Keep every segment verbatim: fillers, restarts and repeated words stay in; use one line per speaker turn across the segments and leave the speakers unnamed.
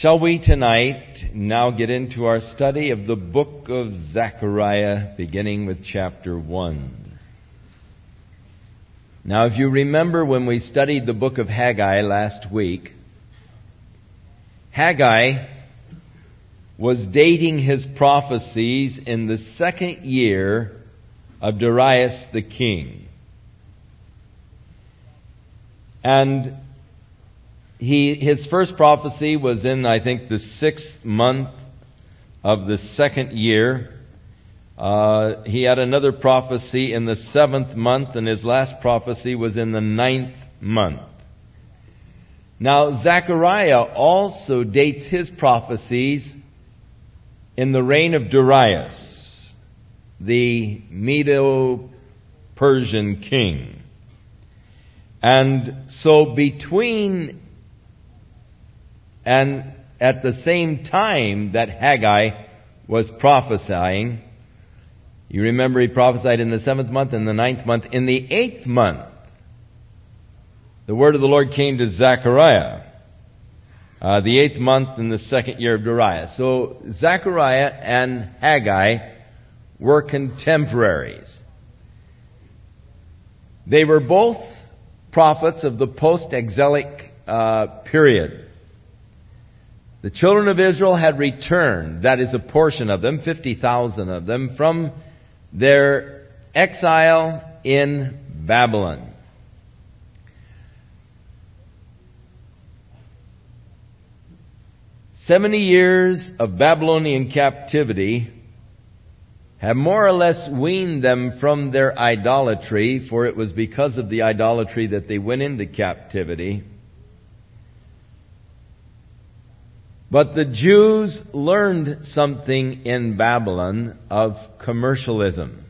Shall we tonight now get into our study of the book of Zechariah, beginning with chapter one. Now, if you remember when we studied the book of Haggai last week, Haggai was dating his prophecies in the second year of Darius the king. And He, his first prophecy was in, I think, the sixth month of the second year. Uh, he had another prophecy in the seventh month, and his last prophecy was in the ninth month. Now, Zechariah also dates his prophecies in the reign of Darius, the Medo-Persian king. And so between And at the same time that Haggai was prophesying, you remember he prophesied in the seventh month and the ninth month. In the eighth month, the word of the Lord came to Zechariah. Uh, the eighth month in the second year of Darius. So Zechariah and Haggai were contemporaries. They were both prophets of the post-exilic uh, period. The children of Israel had returned, that is a portion of them, fifty thousand of them, from their exile in Babylon. Seventy years of Babylonian captivity have more or less weaned them from their idolatry, for it was because of the idolatry that they went into captivity. But the Jews learned something in Babylon of commercialism.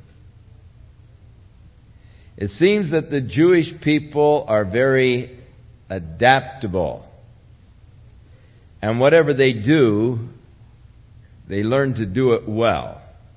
It seems that the Jewish people are very adaptable. And whatever they do, they learn to do it well.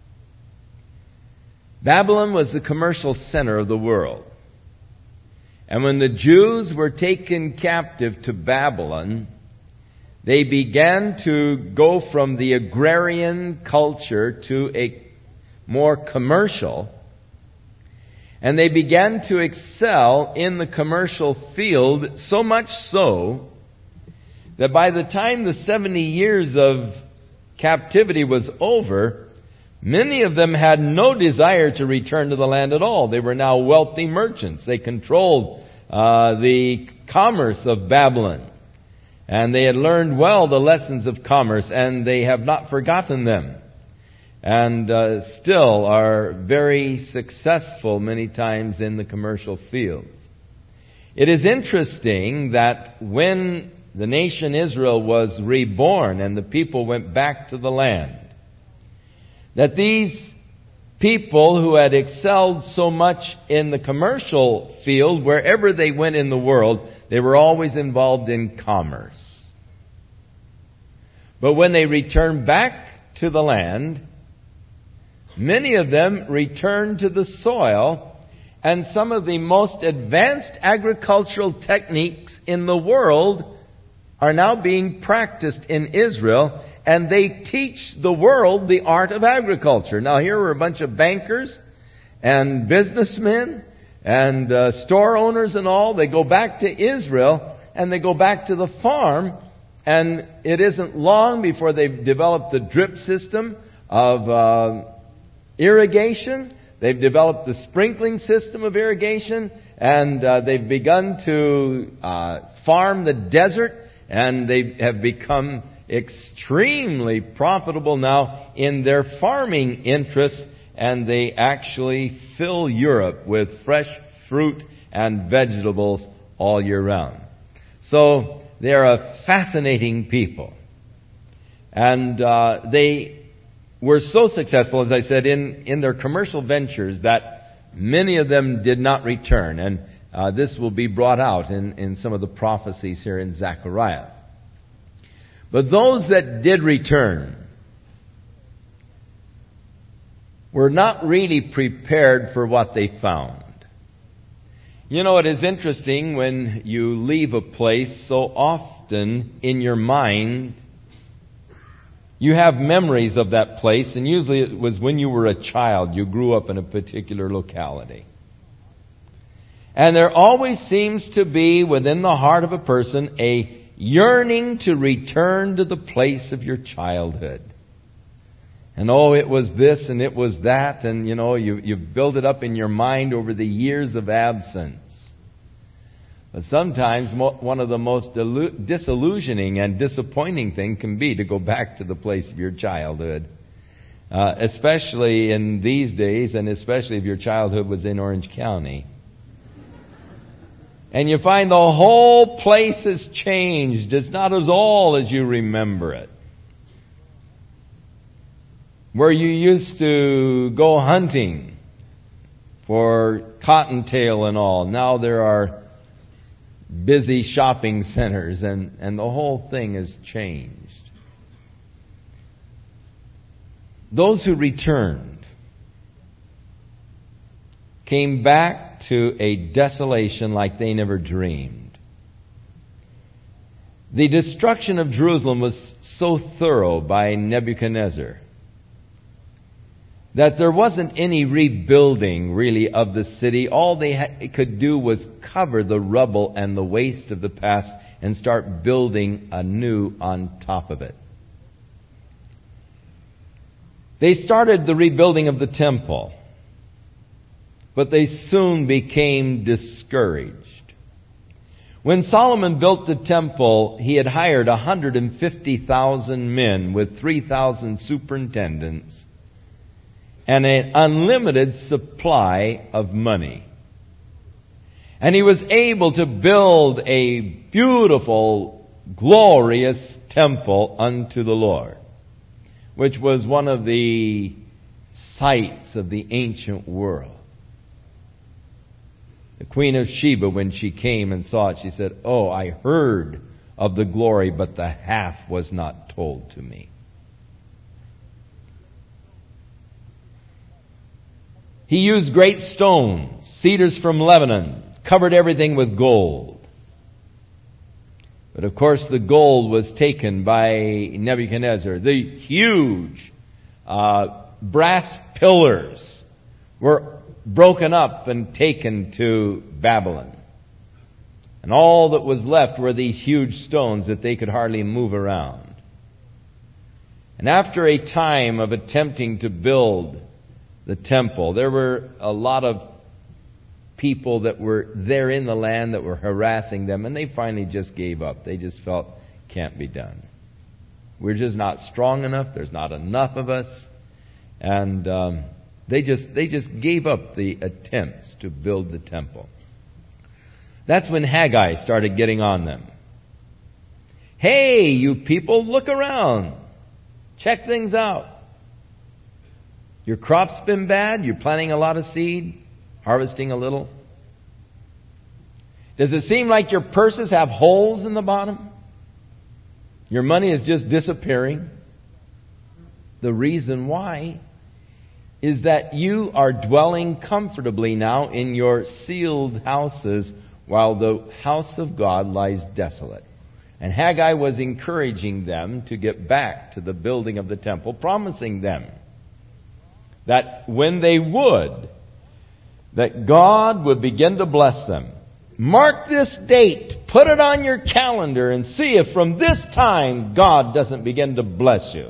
Babylon was the commercial center of the world. And when the Jews were taken captive to Babylon, they began to go from the agrarian culture to a more commercial, and they began to excel in the commercial field, so much so that by the time the seventy years of captivity was over, many of them had no desire to return to the land at all. They were now wealthy merchants. They controlled uh, the commerce of Babylon. And they had learned well the lessons of commerce, and they have not forgotten them. And uh, still are very successful many times in the commercial fields. It is interesting that when the nation Israel was reborn and the people went back to the land, that these people who had excelled so much in the commercial field, wherever they went in the world, they were always involved in commerce. But when they returned back to the land, many of them returned to the soil, and some of the most advanced agricultural techniques in the world are now being practiced in Israel, and they teach the world the art of agriculture. Now, here were a bunch of bankers and businessmen and uh, store owners and all. They go back to Israel, and they go back to the farm, and it isn't long before they've developed the drip system of uh, irrigation. They've developed the sprinkling system of irrigation, and uh, they've begun to uh, farm the desert, and they have become extremely profitable now in their farming interests, and they actually fill Europe with fresh fruit and vegetables all year round. So they are a fascinating people. And uh, they were so successful, as I said, in, in their commercial ventures that many of them did not return. And uh, this will be brought out in, in some of the prophecies here in Zechariah. But those that did return were not really prepared for what they found. You know, it is interesting when you leave a place, so often in your mind You have memories of that place, and usually it was when you were a child. You grew up in a particular locality. And there always seems to be within the heart of a person a yearning to return to the place of your childhood. And oh, it was this and it was that, and you know, you, you've built it up in your mind over the years of absence. But sometimes mo- one of the most delu- disillusioning and disappointing thing can be to go back to the place of your childhood. Uh, especially in these days, and especially if your childhood was in Orange County. And you find the whole place has changed. It's not at all as you remember it. Where you used to go hunting for cottontail and all, now there are busy shopping centers, and, and the whole thing has changed. Those who returned came back to a desolation like they never dreamed. The destruction of Jerusalem was so thorough by Nebuchadnezzar that there wasn't any rebuilding really of the city. All they ha- could do was cover the rubble and the waste of the past and start building anew on top of it. They started the rebuilding of the temple, but they soon became discouraged. When Solomon built the temple, he had hired one hundred fifty thousand men with three thousand superintendents and an unlimited supply of money. And he was able to build a beautiful, glorious temple unto the Lord, which was one of the sights of the ancient world. The Queen of Sheba, when she came and saw it, she said, "Oh, I heard of the glory, but the half was not told to me." He used great stones, cedars from Lebanon, covered everything with gold. But of course the gold was taken by Nebuchadnezzar. The huge uh, brass pillars were broken up and taken to Babylon. And all that was left were these huge stones that they could hardly move around. And after a time of attempting to build the temple, there were a lot of people that were there in the land that were harassing them, and they finally just gave up. They just felt, can't be done. We're just not strong enough. There's not enough of us. And um, they just they just gave up the attempts to build the temple. That's when Haggai started getting on them. Hey, you people, look around. Check things out. Your crop's been bad. You're planting a lot of seed, harvesting a little. Does it seem like your purses have holes in the bottom? Your money is just disappearing. The reason why is that you are dwelling comfortably now in your sealed houses while the house of God lies desolate. And Haggai was encouraging them to get back to the building of the temple, promising them that when they would, that God would begin to bless them. Mark this date, put it on your calendar, and see if from this time God doesn't begin to bless you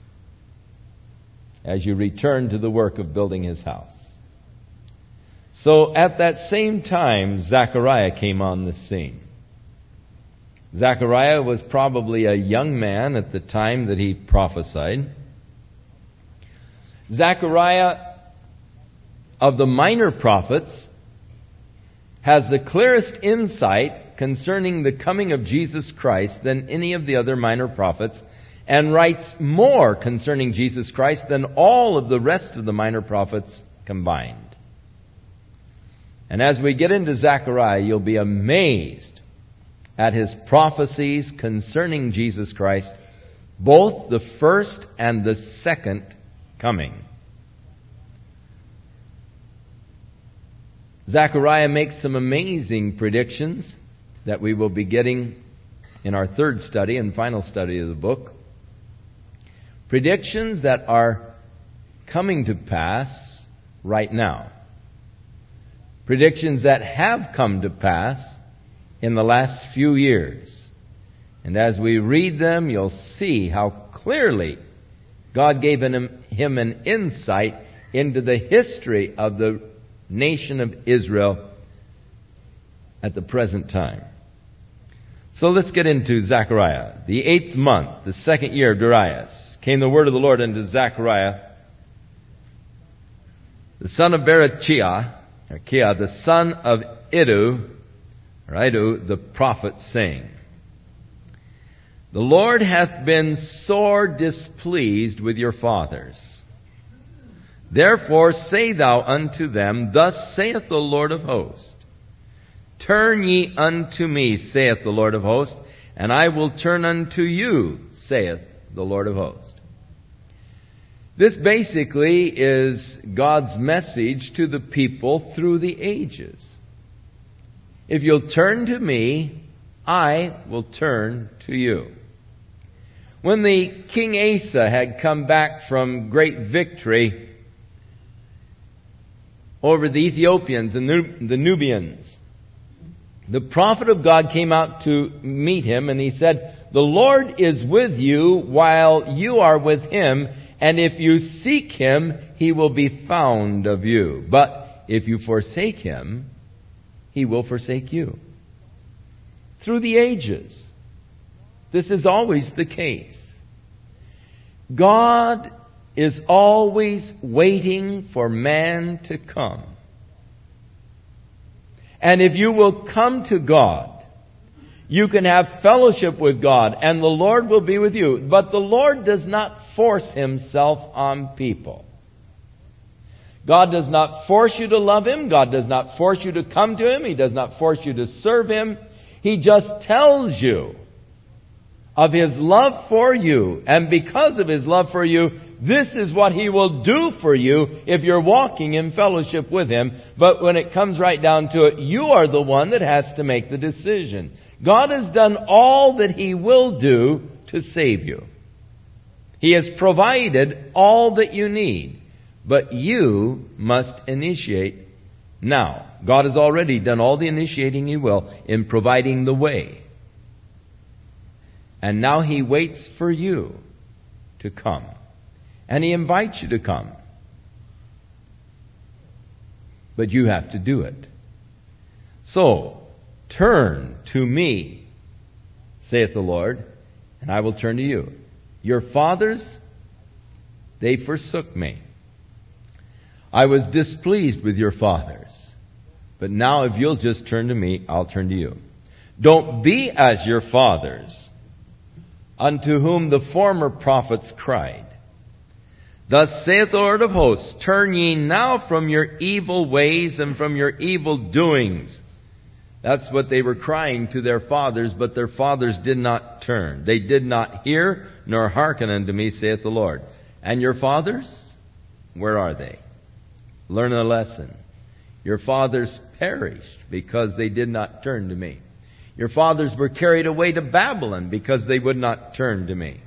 as you return to the work of building His house. So at that same time, Zechariah came on the scene. Zechariah was probably a young man at the time that he prophesied. Zechariah, of the minor prophets, has the clearest insight concerning the coming of Jesus Christ than any of the other minor prophets, and writes more concerning Jesus Christ than all of the rest of the minor prophets combined. And as we get into Zechariah, you'll be amazed at his prophecies concerning Jesus Christ, both the first and the second coming. Zechariah makes some amazing predictions that we will be getting in our third study and final study of the book. Predictions that are coming to pass right now. Predictions that have come to pass in the last few years. And as we read them, you'll see how clearly God gave him, him an insight into the history of the nation of Israel at the present time. So let's get into Zechariah. The eighth month, the second year of Darius, came the word of the Lord unto Zechariah, the son of Berechiah, or Kia, the son of Iddu, or Iddu, the prophet, saying, The Lord hath been sore displeased with your fathers. Therefore say thou unto them, Thus saith the Lord of hosts, Turn ye unto me, saith the Lord of hosts, and I will turn unto you, saith the Lord of hosts. This basically is God's message to the people through the ages. If you'll turn to me, I will turn to you. When the King Asa had come back from great victory over the Ethiopians and the Nubians, the prophet of God came out to meet him, and he said, The Lord is with you while you are with him, and if you seek him, he will be found of you. But if you forsake him, he will forsake you. Through the ages, this is always the case. God is always waiting for man to come. And if you will come to God, you can have fellowship with God, and the Lord will be with you. But the Lord does not force himself on people. God does not force you to love him. God does not force you to come to him. He does not force you to serve him. He just tells you of his love for you. And because of his love for you, this is what he will do for you if you're walking in fellowship with him. But when it comes right down to it, you are the one that has to make the decision. God has done all that he will do to save you. He has provided all that you need. But you must initiate now. God has already done all the initiating he will in providing the way. And now he waits for you to come. And he invites you to come. But you have to do it. So, turn to me, saith the Lord, and I will turn to you. Your fathers, they forsook me. I was displeased with your fathers. But now if you'll just turn to me, I'll turn to you. Don't be as your fathers, unto whom the former prophets cried. Thus saith the Lord of hosts, Turn ye now from your evil ways and from your evil doings. That's what they were crying to their fathers, but their fathers did not turn. They did not hear nor hearken unto me, saith the Lord. And your fathers, where are they? Learn a lesson. Your fathers perished because they did not turn to me. Your fathers were carried away to Babylon because they would not turn to me.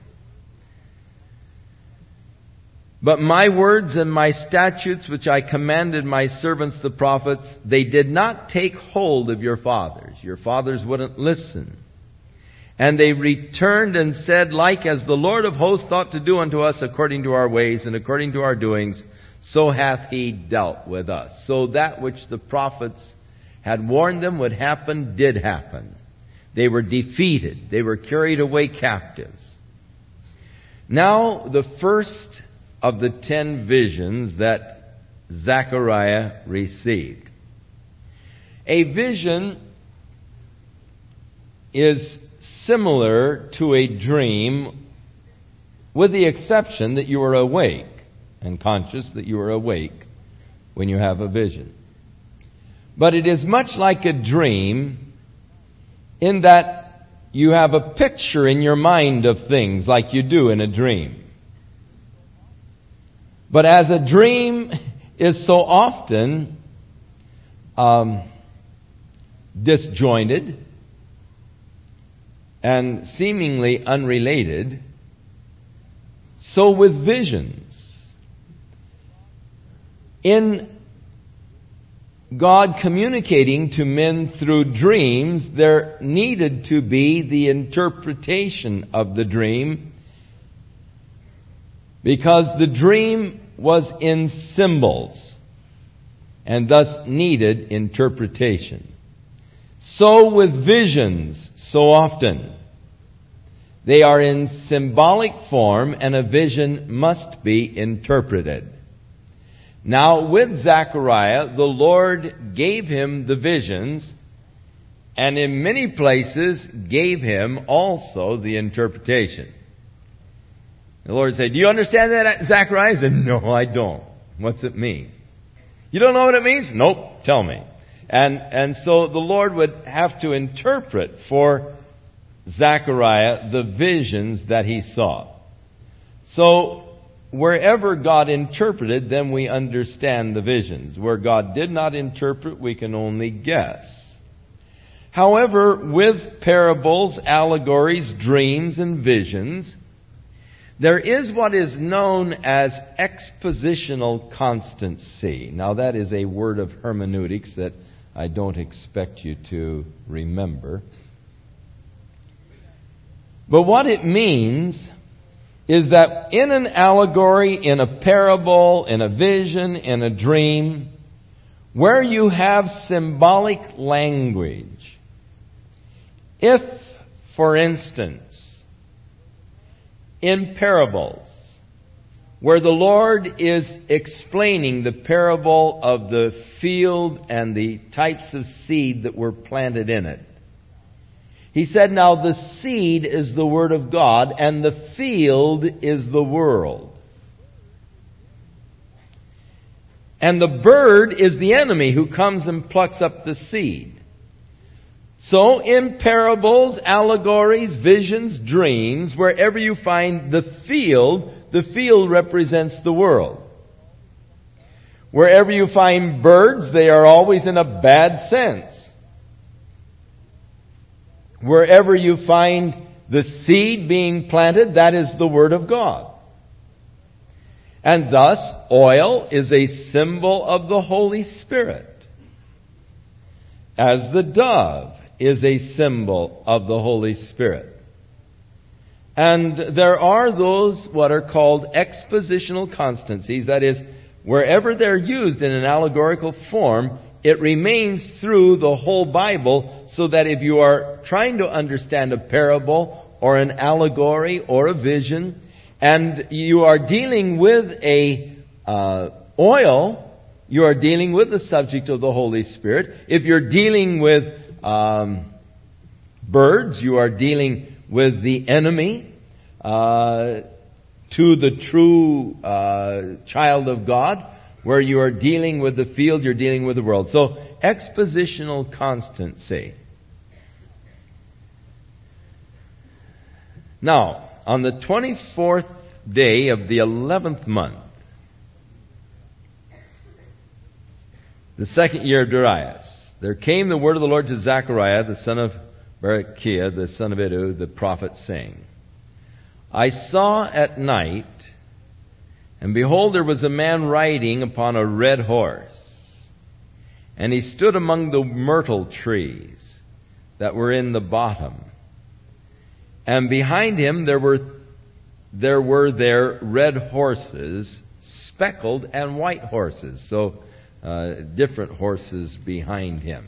But my words and my statutes which I commanded my servants the prophets, they did not take hold of your fathers. Your fathers wouldn't listen. And they returned and said, Like as the Lord of hosts thought to do unto us according to our ways and according to our doings, so hath he dealt with us. So that which the prophets had warned them would happen, did happen. They were defeated. They were carried away captives. Now, the first of the ten visions that Zechariah received. A vision is similar to a dream, with the exception that you are awake and conscious that you are awake when you have a vision. But it is much like a dream in that you have a picture in your mind of things like you do in a dream. But as a dream is so often um, disjointed and seemingly unrelated, So with visions, in God communicating to men through dreams, there needed to be the interpretation of the dream, because the dream was in symbols and thus needed interpretation. So with visions, so often, they are in symbolic form, and a vision must be interpreted. Now, with Zechariah, the Lord gave him the visions, and in many places gave him also the interpretation. The Lord said, "Do you understand that, Zechariah?" He said, "No, I don't. What's it mean?" "You don't know what it means?" "Nope, tell me." And, and so the Lord would have to interpret for Zechariah the visions that he saw. So, wherever God interpreted, then we understand the visions. Where God did not interpret, we can only guess. However, with parables, allegories, dreams, and visions, there is what is known as expositional constancy. Now, that is a word of hermeneutics that I don't expect you to remember. But what it means is that in an allegory, in a parable, in a vision, in a dream, where you have symbolic language, if, for instance, in parables, where the Lord is explaining the parable of the field and the types of seed that were planted in it, He said, now the seed is the Word of God, and the field is the world. And the bird is the enemy who comes and plucks up the seed. So in parables, allegories, visions, dreams, wherever you find the field, the field represents the world. Wherever you find birds, they are always in a bad sense. Wherever you find the seed being planted, that is the Word of God. And thus, oil is a symbol of the Holy Spirit, as the dove is a symbol of the Holy Spirit. And there are those what are called expositional constancies, that is, wherever they're used in an allegorical form, it remains through the whole Bible, so that if you are trying to understand a parable or an allegory or a vision, and you are dealing with a uh, oil, you are dealing with the subject of the Holy Spirit. If you're dealing with um, birds, you are dealing with the enemy uh, to the true uh, child of God. Where you are dealing with the field, you're dealing with the world. So, expositional constancy. Now, on the twenty-fourth day of the eleventh month, the second year of Darius, there came the word of the Lord to Zechariah, the son of Berechiah, the son of Iddo, the prophet, saying, I saw at night, and behold, there was a man riding upon a red horse, and he stood among the myrtle trees that were in the bottom. And behind him there were there were there red horses, speckled and white horses. So uh, different horses behind him.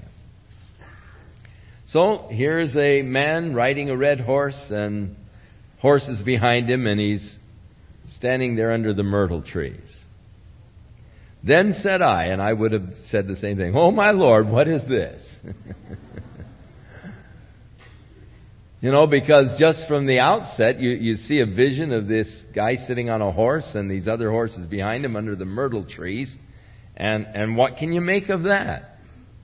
So here's a man riding a red horse and horses behind him, and he's standing there under the myrtle trees. Then said I, and I would have said the same thing, oh my Lord, what is this? You know, because just from the outset, you, you see a vision of this guy sitting on a horse and these other horses behind him under the myrtle trees. And, and what can you make of that?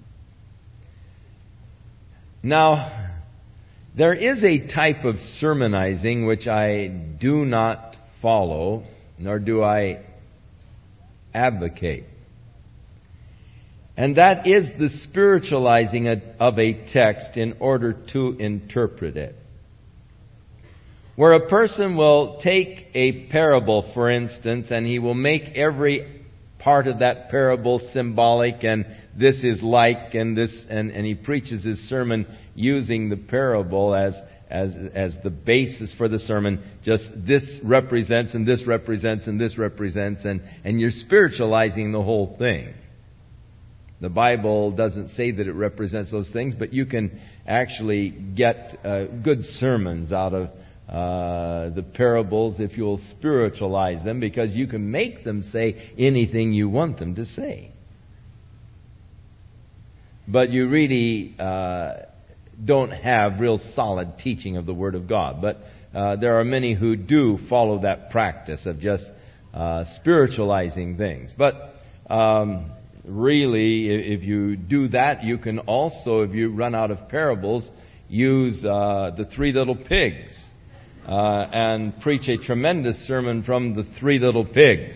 Now, there is a type of sermonizing which I do not follow, nor do I advocate. And that is the spiritualizing of a text in order to interpret it. where a person will take a parable, for instance, and he will make every part of that parable symbolic, and this is like, and this, and, and he preaches his sermon using the parable as as as the basis for the sermon. Just this represents, and this represents, and this represents, and, and you're spiritualizing the whole thing. The Bible doesn't say that it represents those things, but you can actually get uh, good sermons out of uh, the parables if you'll spiritualize them, because you can make them say anything you want them to say. But you really uh, don't have real solid teaching of the Word of God. But uh, there are many who do follow that practice of just uh, spiritualizing things. But um, really, if you do that, you can also, if you run out of parables, use uh, the three little pigs uh, and preach a tremendous sermon from the three little pigs.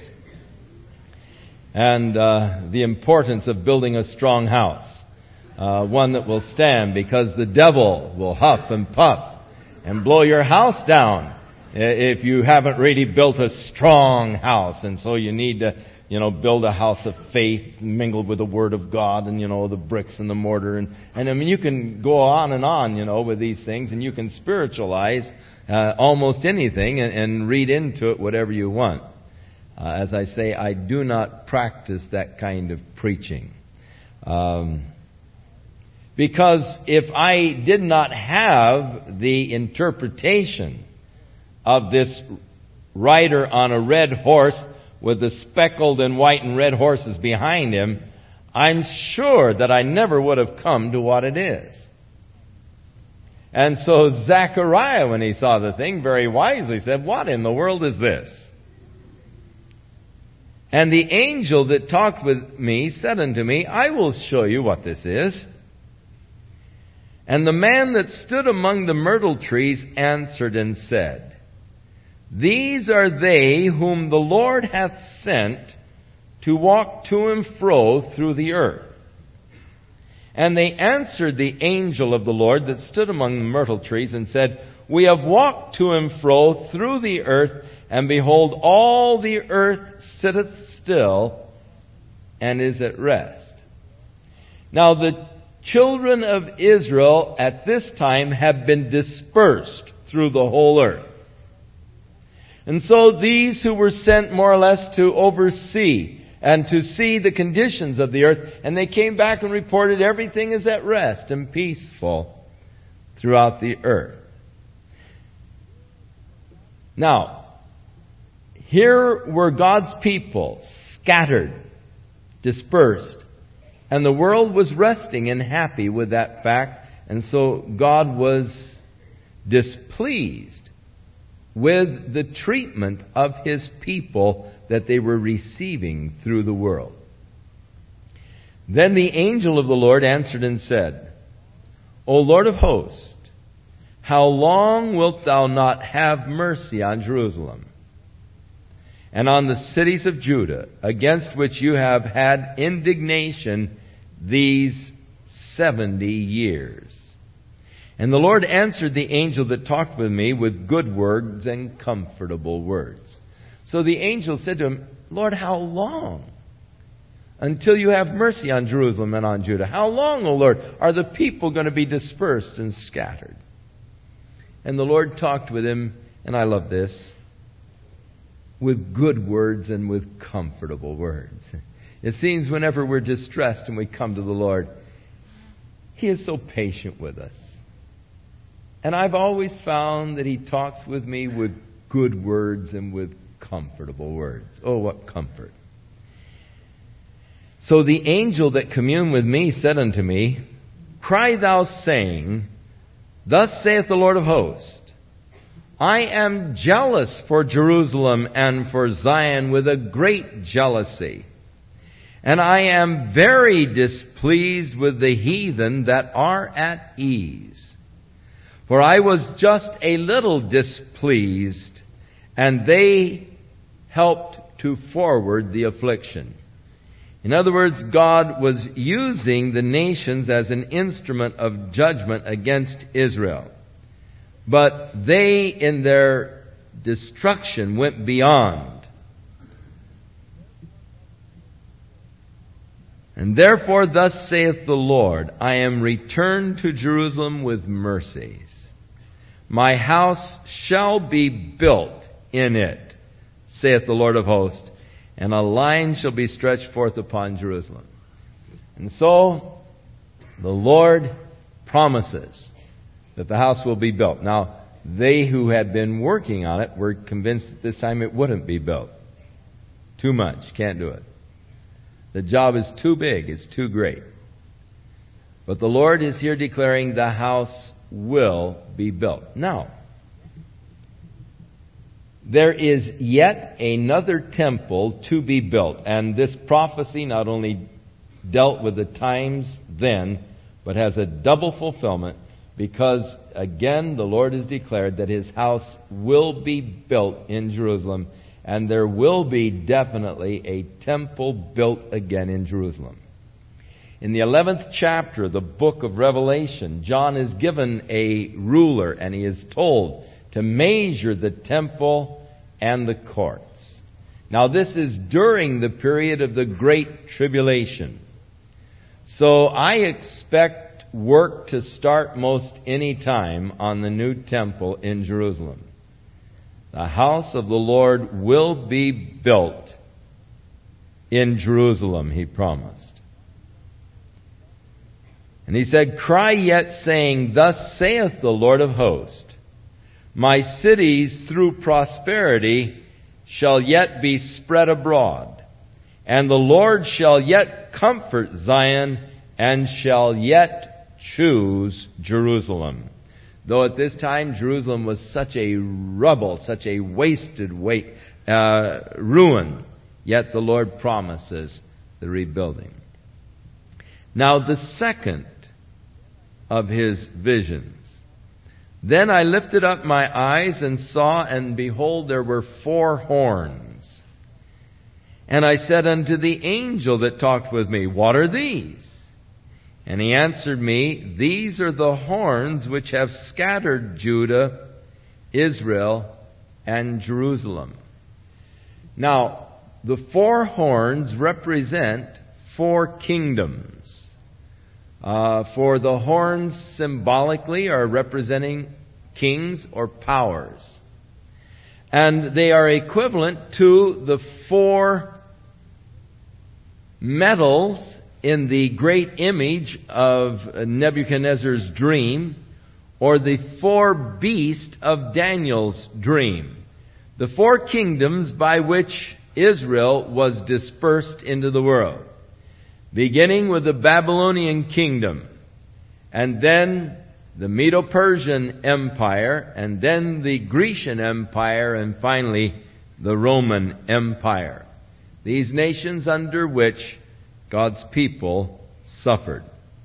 And uh, the importance of building a strong house. Uh, one that will stand, because the devil will huff and puff and blow your house down if you haven't really built a strong house. And so you need to, you know, build a house of faith mingled with the Word of God, and, you know, the bricks and the mortar. And, and I mean, you can go on and on, you know, with these things, and you can spiritualize uh, almost anything and, and read into it whatever you want. Uh, as I say, I do not practice that kind of preaching. Um... Because if I did not have the interpretation of this rider on a red horse with the speckled and white and red horses behind him, I'm sure that I never would have come to what it is. And so Zechariah, when he saw the thing, very wisely said, "What in the world is this?" And the angel that talked with me said unto me, "I will show you what this is." And the man that stood among the myrtle trees answered and said, These are they whom the Lord hath sent to walk to and fro through the earth. And they answered the angel of the Lord that stood among the myrtle trees and said, We have walked to and fro through the earth, and behold, all the earth sitteth still and is at rest. Now the children of Israel at this time have been dispersed through the whole earth. And so these who were sent more or less to oversee and to see the conditions of the earth, and they came back and reported everything is at rest and peaceful throughout the earth. Now, here were God's people scattered, dispersed. And the world was resting and happy with that fact. And so God was displeased with the treatment of His people that they were receiving through the world. Then the angel of the Lord answered and said, O Lord of hosts, how long wilt thou not have mercy on Jerusalem and on the cities of Judah, against which you have had indignation these seventy years? And the Lord answered the angel that talked with me with good words and comfortable words. So the angel said to him, Lord, how long? Until you have mercy on Jerusalem and on Judah. How long, O Lord, are the people going to be dispersed and scattered? And the Lord talked with him, and I love this, with good words and with comfortable words. It seems whenever we're distressed and we come to the Lord, He is so patient with us. And I've always found that He talks with me with good words and with comfortable words. Oh, what comfort. So the angel that communed with me said unto me, Cry thou, saying, Thus saith the Lord of hosts, I am jealous for Jerusalem and for Zion with a great jealousy. And I am very displeased with the heathen that are at ease. For I was just a little displeased, and they helped to forward the affliction. In other words, God was using the nations as an instrument of judgment against Israel. But they, in their destruction, went beyond. And therefore thus saith the Lord, I am returned to Jerusalem with mercies. My house shall be built in it, saith the Lord of hosts, and a line shall be stretched forth upon Jerusalem. And so the Lord promises that the house will be built. Now, they who had been working on it were convinced that this time it wouldn't be built. Too much. Can't do it. The job is too big. It's too great. But the Lord is here declaring the house will be built. Now, there is yet another temple to be built. And this prophecy not only dealt with the times then, but has a double fulfillment, because, again, the Lord has declared that His house will be built in Jerusalem, and there will be definitely a temple built again in Jerusalem. In the eleventh chapter of the book of Revelation, John is given a ruler, and he is told to measure the temple and the courts. Now, this is during the period of the Great Tribulation. So I expect work to start most any time on the new temple in Jerusalem. The house of the Lord will be built in Jerusalem, He promised. And He said, Cry yet, saying, Thus saith the Lord of hosts, My cities through prosperity shall yet be spread abroad, and the Lord shall yet comfort Zion, and shall yet choose Jerusalem. Though at this time Jerusalem was such a rubble, such a wasted weight, uh, ruin, yet the Lord promises the rebuilding. Now the second of His visions. Then I lifted up my eyes and saw, and behold, there were four horns. And I said unto the angel that talked with me, What are these? And he answered me, These are the horns which have scattered Judah, Israel, and Jerusalem. Now, the four horns represent four kingdoms. Uh, for the horns symbolically are representing kings or powers. And they are equivalent to the four metals in the great image of Nebuchadnezzar's dream, or the four beasts of Daniel's dream. The four kingdoms by which Israel was dispersed into the world. Beginning with the Babylonian kingdom, and then the Medo-Persian Empire, and then the Grecian Empire, and finally the Roman Empire. These nations under which God's people suffered.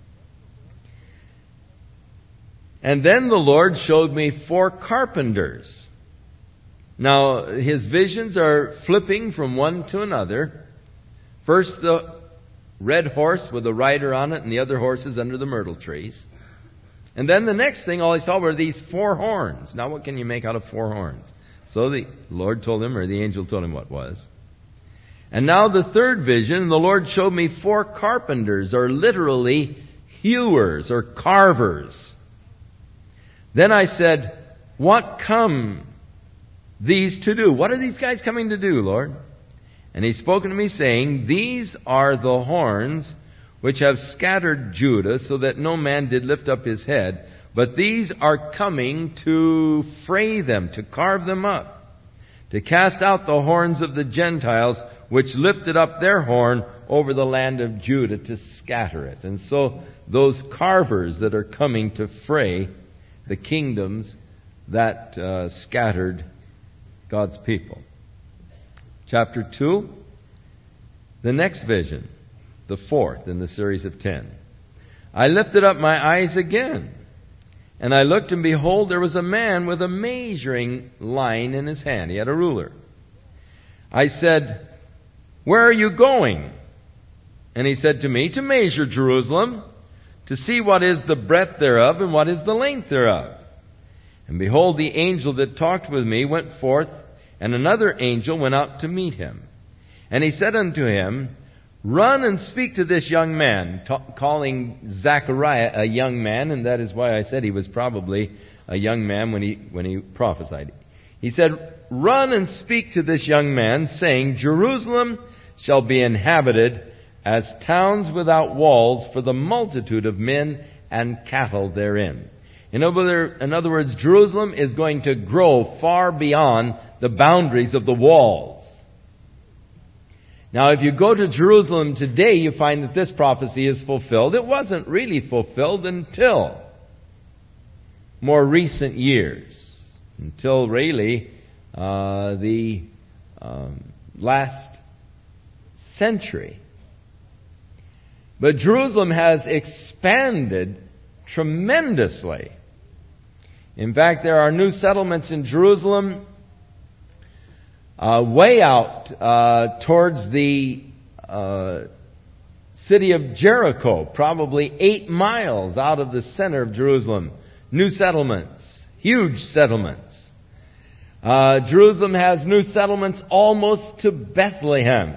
And then the Lord showed me four carpenters. Now, His visions are flipping from one to another. First, the red horse with a rider on it and the other horses under the myrtle trees. And then the next thing, all he saw were these four horns. Now, what can you make out of four horns? So the Lord told him, or the angel told him what was. And now the third vision, the Lord showed me four carpenters, or literally hewers or carvers. Then I said, What come these to do? What are these guys coming to do, Lord? And He spoke to me, saying, These are the horns which have scattered Judah, so that no man did lift up his head. But these are coming to fray them, to carve them up, to cast out the horns of the Gentiles, which lifted up their horn over the land of Judah to scatter it. And so those carvers that are coming to fray the kingdoms that uh, scattered God's people. Chapter two, the next vision, the fourth in the series of ten. I lifted up my eyes again, and I looked, and behold, there was a man with a measuring line in his hand. He had a ruler. I said, Where are you going? And he said to me, To measure Jerusalem, to see what is the breadth thereof and what is the length thereof. And behold, the angel that talked with me went forth, and another angel went out to meet him. And he said unto him, Run and speak to this young man, ta- calling Zechariah a young man, and that is why I said he was probably a young man when he when he prophesied. He said, Run and speak to this young man, saying, Jerusalem shall be inhabited as towns without walls for the multitude of men and cattle therein. In other, in other words, Jerusalem is going to grow far beyond the boundaries of the walls. Now, if you go to Jerusalem today, you find that this prophecy is fulfilled. It wasn't really fulfilled until more recent years, until really uh, the um, last century. But Jerusalem has expanded tremendously. In fact, there are new settlements in Jerusalem uh, way out uh, towards the uh, city of Jericho, probably eight miles out of the center of Jerusalem. New settlements, huge settlements. Uh, Jerusalem has new settlements almost to Bethlehem.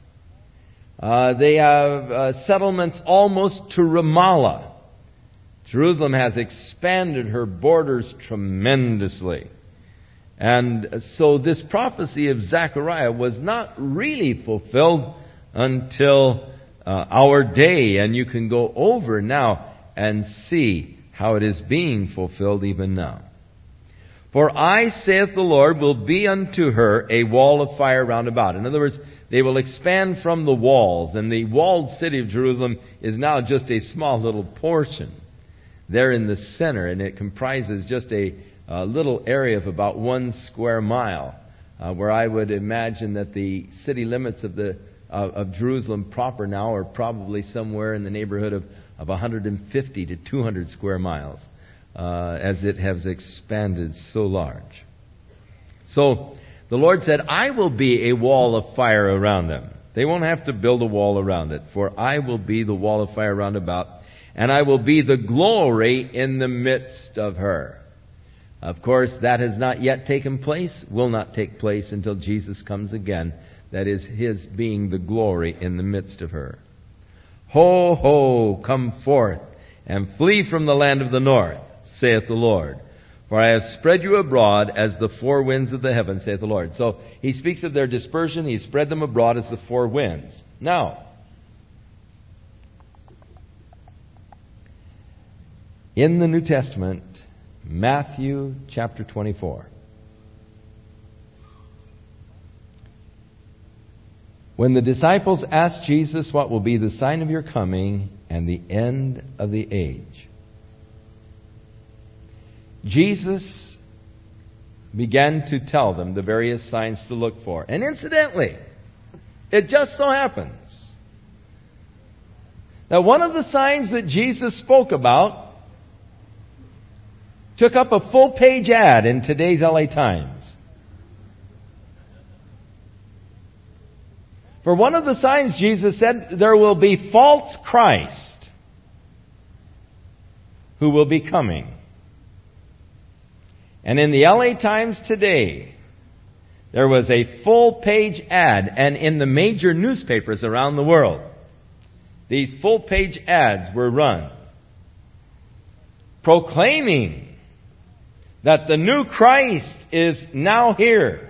Uh, they have uh, settlements almost to Ramallah. Jerusalem has expanded her borders tremendously. And so this prophecy of Zechariah was not really fulfilled until uh, our day. And you can go over now and see how it is being fulfilled even now. For I, saith the Lord, will be unto her a wall of fire round about. In other words, they will expand from the walls. And the walled city of Jerusalem is now just a small little portion there in the center, and it comprises just a, a little area of about one square mile, uh, where I would imagine that the city limits of the uh, of Jerusalem proper now are probably somewhere in the neighborhood of, of one hundred fifty to two hundred square miles, uh, as it has expanded so large. So the Lord said, I will be a wall of fire around them. They won't have to build a wall around it, for I will be the wall of fire round about, and I will be the glory in the midst of her. Of course, that has not yet taken place, will not take place until Jesus comes again. That is, His being the glory in the midst of her. Ho, ho, come forth, and flee from the land of the north, saith the Lord. For I have spread you abroad as the four winds of the heaven, saith the Lord. So He speaks of their dispersion. He spread them abroad as the four winds. Now, in the New Testament, Matthew chapter twenty-four. When the disciples asked Jesus what will be the sign of your coming and the end of the age, Jesus began to tell them the various signs to look for. And incidentally, it just so happens that one of the signs that Jesus spoke about took up a full-page ad in today's L A Times. For one of the signs, Jesus said, there will be false Christ who will be coming. And in the L A Times today, there was a full-page ad, and in the major newspapers around the world, these full-page ads were run, proclaiming that the new Christ is now here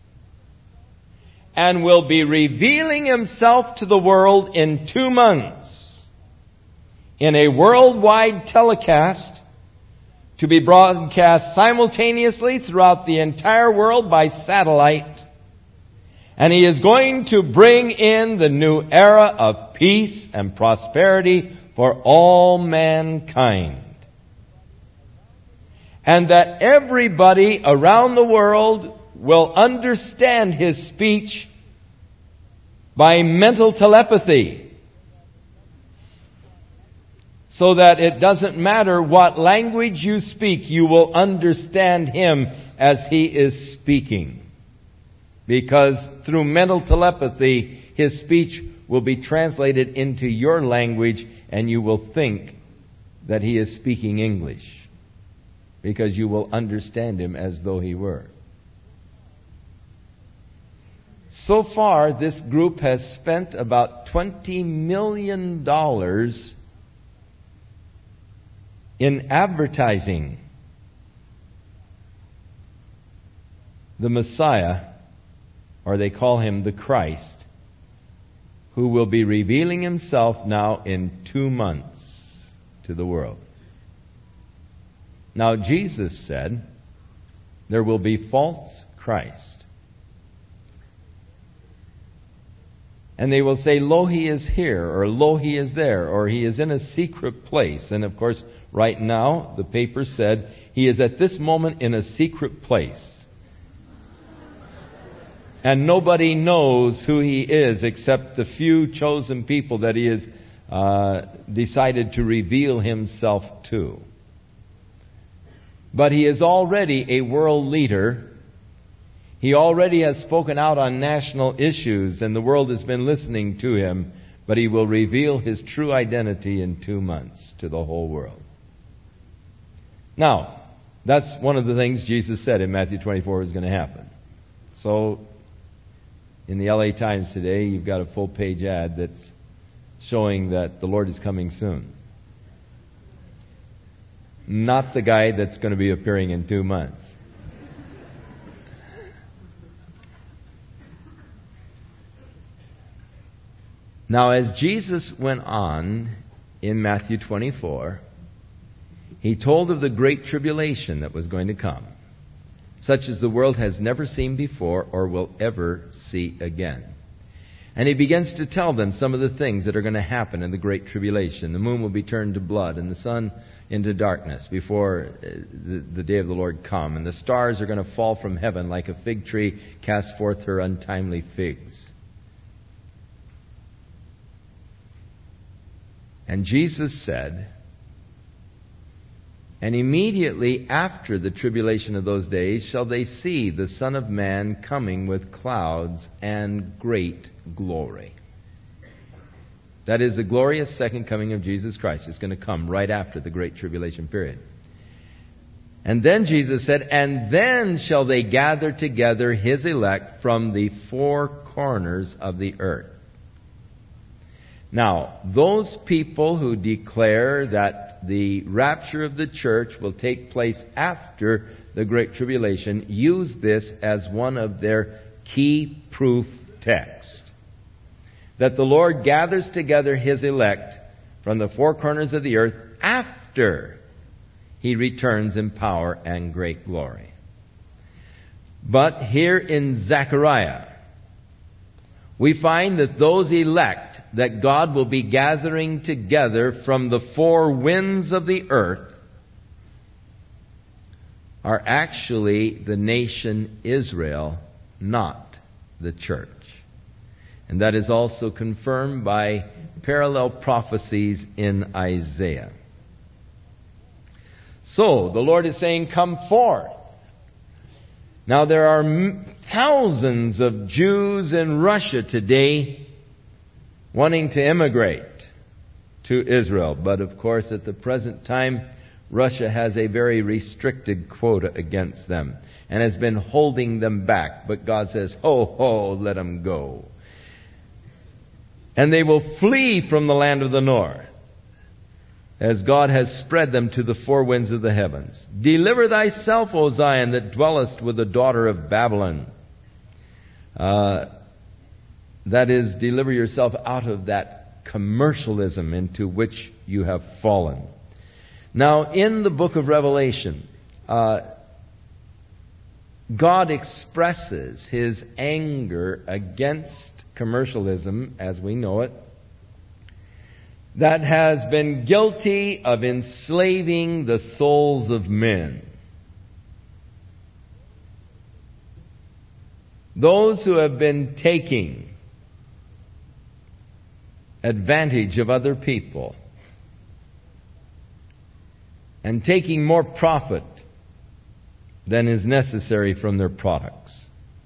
and will be revealing Himself to the world in two months in a worldwide telecast to be broadcast simultaneously throughout the entire world by satellite. And He is going to bring in the new era of peace and prosperity for all mankind. And that everybody around the world will understand His speech by mental telepathy. So that it doesn't matter what language you speak, you will understand Him as He is speaking. Because through mental telepathy, His speech will be translated into your language and you will think that He is speaking English. because you will understand him as though he were. So far, this group has spent about twenty million dollars in advertising the Messiah, or they call him the Christ, who will be revealing himself now in two months to the world. Now, Jesus said there will be false Christ. And they will say, lo, he is here, or lo, he is there, or he is in a secret place. And of course, right now, the paper said, he is at this moment in a secret place. And nobody knows who he is except the few chosen people that he has uh, decided to reveal himself to. But he is already a world leader. He already has spoken out on national issues, and the world has been listening to him, but he will reveal his true identity in two months to the whole world. Now, that's one of the things Jesus said in Matthew twenty-four was going to happen. So, in the L A Times today, you've got a full-page ad that's showing that the Lord is coming soon. Not the guy that's going to be appearing in two months. Now, as Jesus went on in Matthew twenty-four, he told of the great tribulation that was going to come, such as the world has never seen before or will ever see again. And he begins to tell them some of the things that are going to happen in the great tribulation. The moon will be turned to blood and the sun into darkness before the, the day of the Lord come. And the stars are going to fall from heaven like a fig tree cast forth her untimely figs. And Jesus said, and immediately after the tribulation of those days shall they see the Son of Man coming with clouds and great glory. That is, the glorious second coming of Jesus Christ is going to come right after the great tribulation period. And then Jesus said, and then shall they gather together his elect from the four corners of the earth. Now, those people who declare that the rapture of the church will take place after the Great Tribulation use this as one of their key proof texts. That the Lord gathers together his elect from the four corners of the earth after he returns in power and great glory. But here in Zechariah, we find that those elect that God will be gathering together from the four winds of the earth are actually the nation Israel, not the church. And that is also confirmed by parallel prophecies in Isaiah. So, the Lord is saying, come forth. Now, there are m- thousands of Jews in Russia today wanting to immigrate to Israel. But, of course, at the present time, Russia has a very restricted quota against them and has been holding them back. But God says, ho, ho, let them go. And they will flee from the land of the north, as God has spread them to the four winds of the heavens. Deliver thyself, O Zion, that dwellest with the daughter of Babylon. Uh, that is, deliver yourself out of that commercialism into which you have fallen. Now, in the book of Revelation, uh, God expresses his anger against commercialism, as we know it, that has been guilty of enslaving the souls of men. Those who have been taking advantage of other people and taking more profit than is necessary from their products.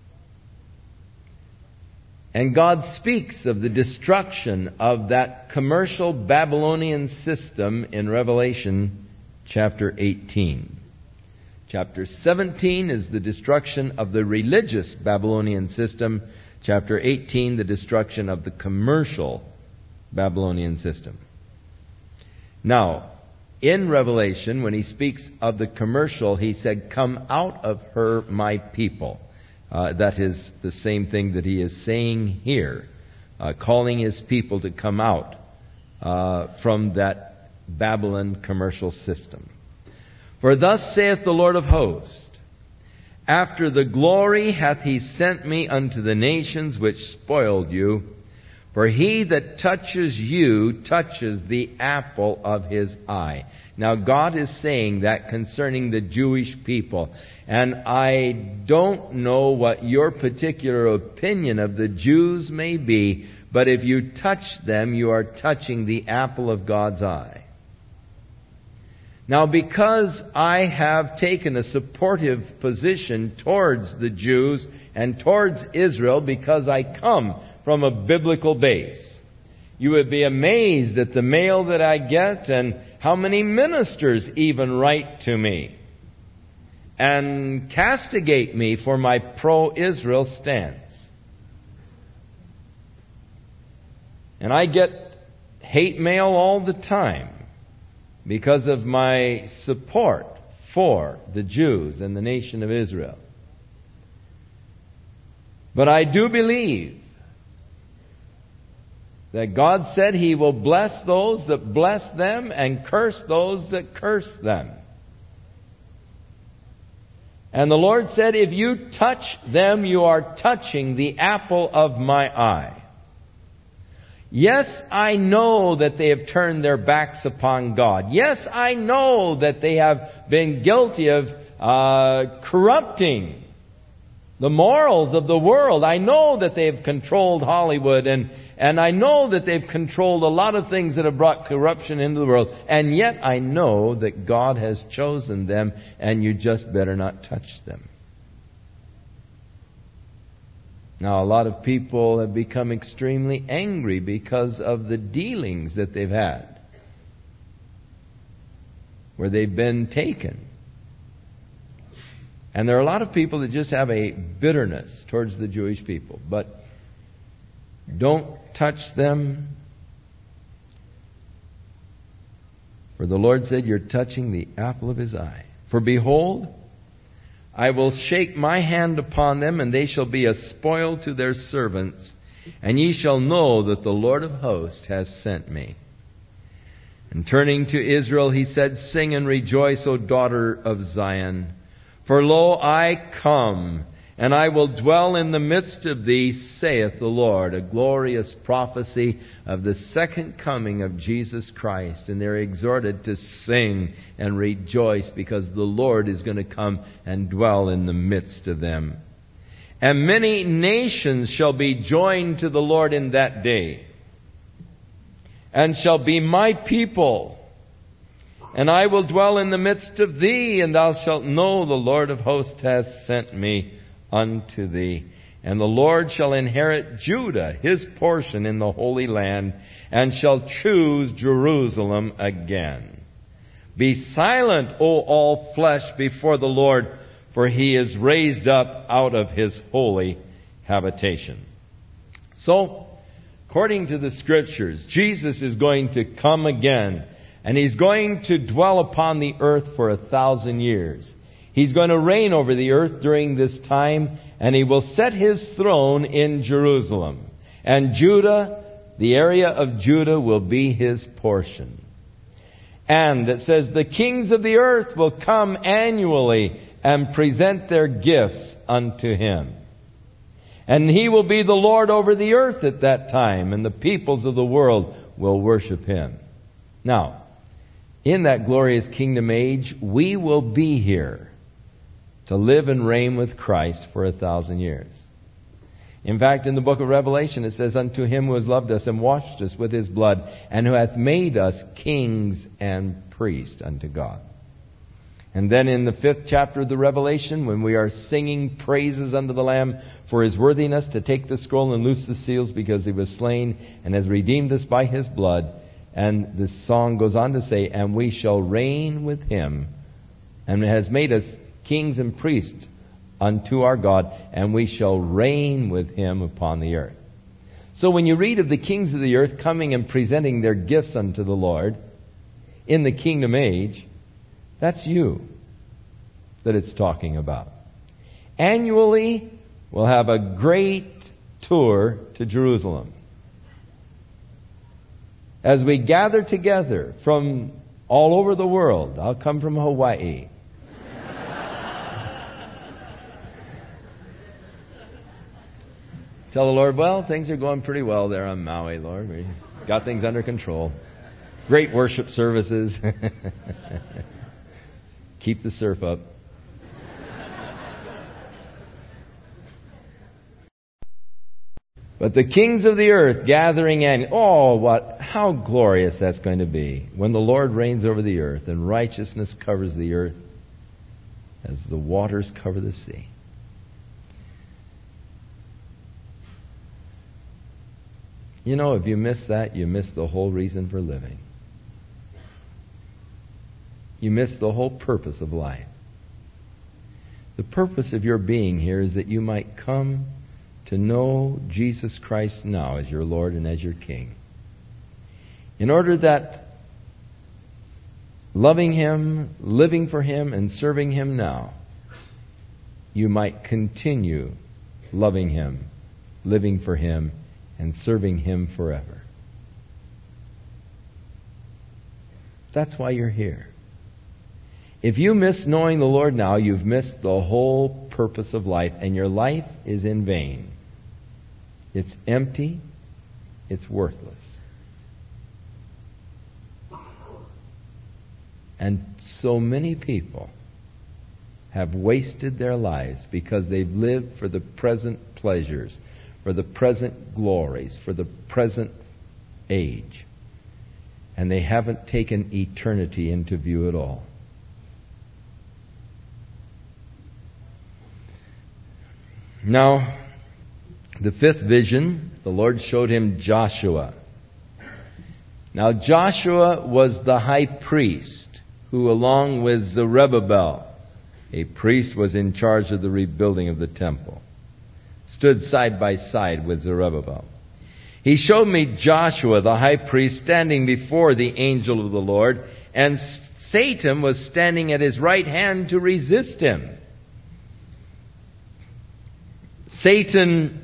And God speaks of the destruction of that commercial Babylonian system in Revelation chapter eighteen. Chapter seventeen is the destruction of the religious Babylonian system. Chapter eighteen, the destruction of the commercial Babylonian system. Now, in Revelation, when he speaks of the commercial, he said, "Come out of her, my people." Uh, that is the same thing that he is saying here, uh, calling his people to come out uh, from that Babylon commercial system. "For thus saith the Lord of hosts, after the glory hath he sent me unto the nations which spoiled you. For he that touches you touches the apple of his eye." Now God is saying that concerning the Jewish people. And I don't know what your particular opinion of the Jews may be, but if you touch them, you are touching the apple of God's eye. Now, because I have taken a supportive position towards the Jews and towards Israel, because I come from a biblical base, you would be amazed at the mail that I get and how many ministers even write to me and castigate me for my pro-Israel stance. And I get hate mail all the time because of my support for the Jews and the nation of Israel. But I do believe that God said He will bless those that bless them and curse those that curse them. And the Lord said, if you touch them, you are touching the apple of my eye. Yes, I know that they have turned their backs upon God. Yes, I know that they have been guilty of uh, corrupting the morals of the world. I know that they have controlled Hollywood, and, and I know that they've controlled a lot of things that have brought corruption into the world. And yet I know that God has chosen them, and you just better not touch them. Now, a lot of people have become extremely angry because of the dealings that they've had, where they've been taken. And there are a lot of people that just have a bitterness towards the Jewish people. But don't touch them. For the Lord said, you're touching the apple of His eye. For behold, I will shake my hand upon them, and they shall be a spoil to their servants. And ye shall know that the Lord of hosts has sent me. And turning to Israel, He said, sing and rejoice, O daughter of Zion. For lo, I come, and I will dwell in the midst of thee, saith the Lord. A glorious prophecy of the second coming of Jesus Christ. And they're exhorted to sing and rejoice because the Lord is going to come and dwell in the midst of them. And many nations shall be joined to the Lord in that day, and shall be my people. And I will dwell in the midst of thee, and thou shalt know the Lord of hosts hath sent me unto thee. And the Lord shall inherit Judah, His portion in the Holy Land, and shall choose Jerusalem again. Be silent, O all flesh, before the Lord, for He is raised up out of His holy habitation. So, according to the Scriptures, Jesus is going to come again. And He's going to dwell upon the earth for a thousand years. He's going to reign over the earth during this time, and He will set His throne in Jerusalem. And Judah, the area of Judah, will be His portion. And it says, the kings of the earth will come annually and present their gifts unto Him. And He will be the Lord over the earth at that time, and the peoples of the world will worship Him. Now, in that glorious kingdom age, we will be here to live and reign with Christ for a thousand years. In fact, in the book of Revelation, it says, unto Him who has loved us and washed us with His blood, and who hath made us kings and priests unto God. And then in the fifth chapter of the Revelation, when we are singing praises unto the Lamb for His worthiness to take the scroll and loose the seals, because He was slain and has redeemed us by His blood. And the song goes on to say, and we shall reign with Him, and has made us kings and priests unto our God, and we shall reign with him upon the earth. So when you read of the kings of the earth coming and presenting their gifts unto the Lord in the kingdom age, that's you that it's talking about. Annually, we'll have a great tour to Jerusalem. As we gather together from all over the world. I'll come from Hawaii. Tell the Lord, well, things are going pretty well there on Maui, Lord. We got things under control. Great worship services. Keep the surf up. But the kings of the earth gathering and oh, what, how glorious that's going to be when the Lord reigns over the earth and righteousness covers the earth as the waters cover the sea. You know, if you miss that, you miss the whole reason for living. You miss the whole purpose of life. The purpose of your being here is that you might come to know Jesus Christ now as your Lord and as your King. In order that loving Him, living for Him, and serving Him now, you might continue loving Him, living for Him, and serving Him forever. That's why you're here. If you miss knowing the Lord now, you've missed the whole purpose of life, and your life is in vain. It's empty. It's worthless. And so many people have wasted their lives because they've lived for the present pleasures, for the present glories, for the present age. And they haven't taken eternity into view at all. Now, the fifth vision, the Lord showed him Joshua. Now, Joshua was the high priest who, along with Zerubbabel, a priest, was in charge of the rebuilding of the temple, stood side by side with Zerubbabel. He showed me Joshua, the high priest, standing before the angel of the Lord, and Satan was standing at his right hand to resist him. Satan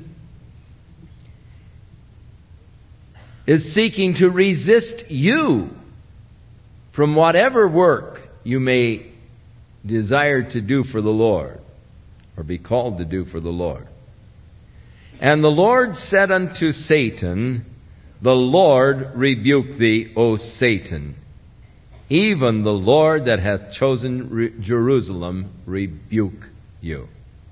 is seeking to resist you from whatever work you may desire to do for the Lord, or be called to do for the Lord. And the Lord said unto Satan, The Lord rebuke thee, O Satan. Even the Lord that hath chosen Re- Jerusalem rebuke you.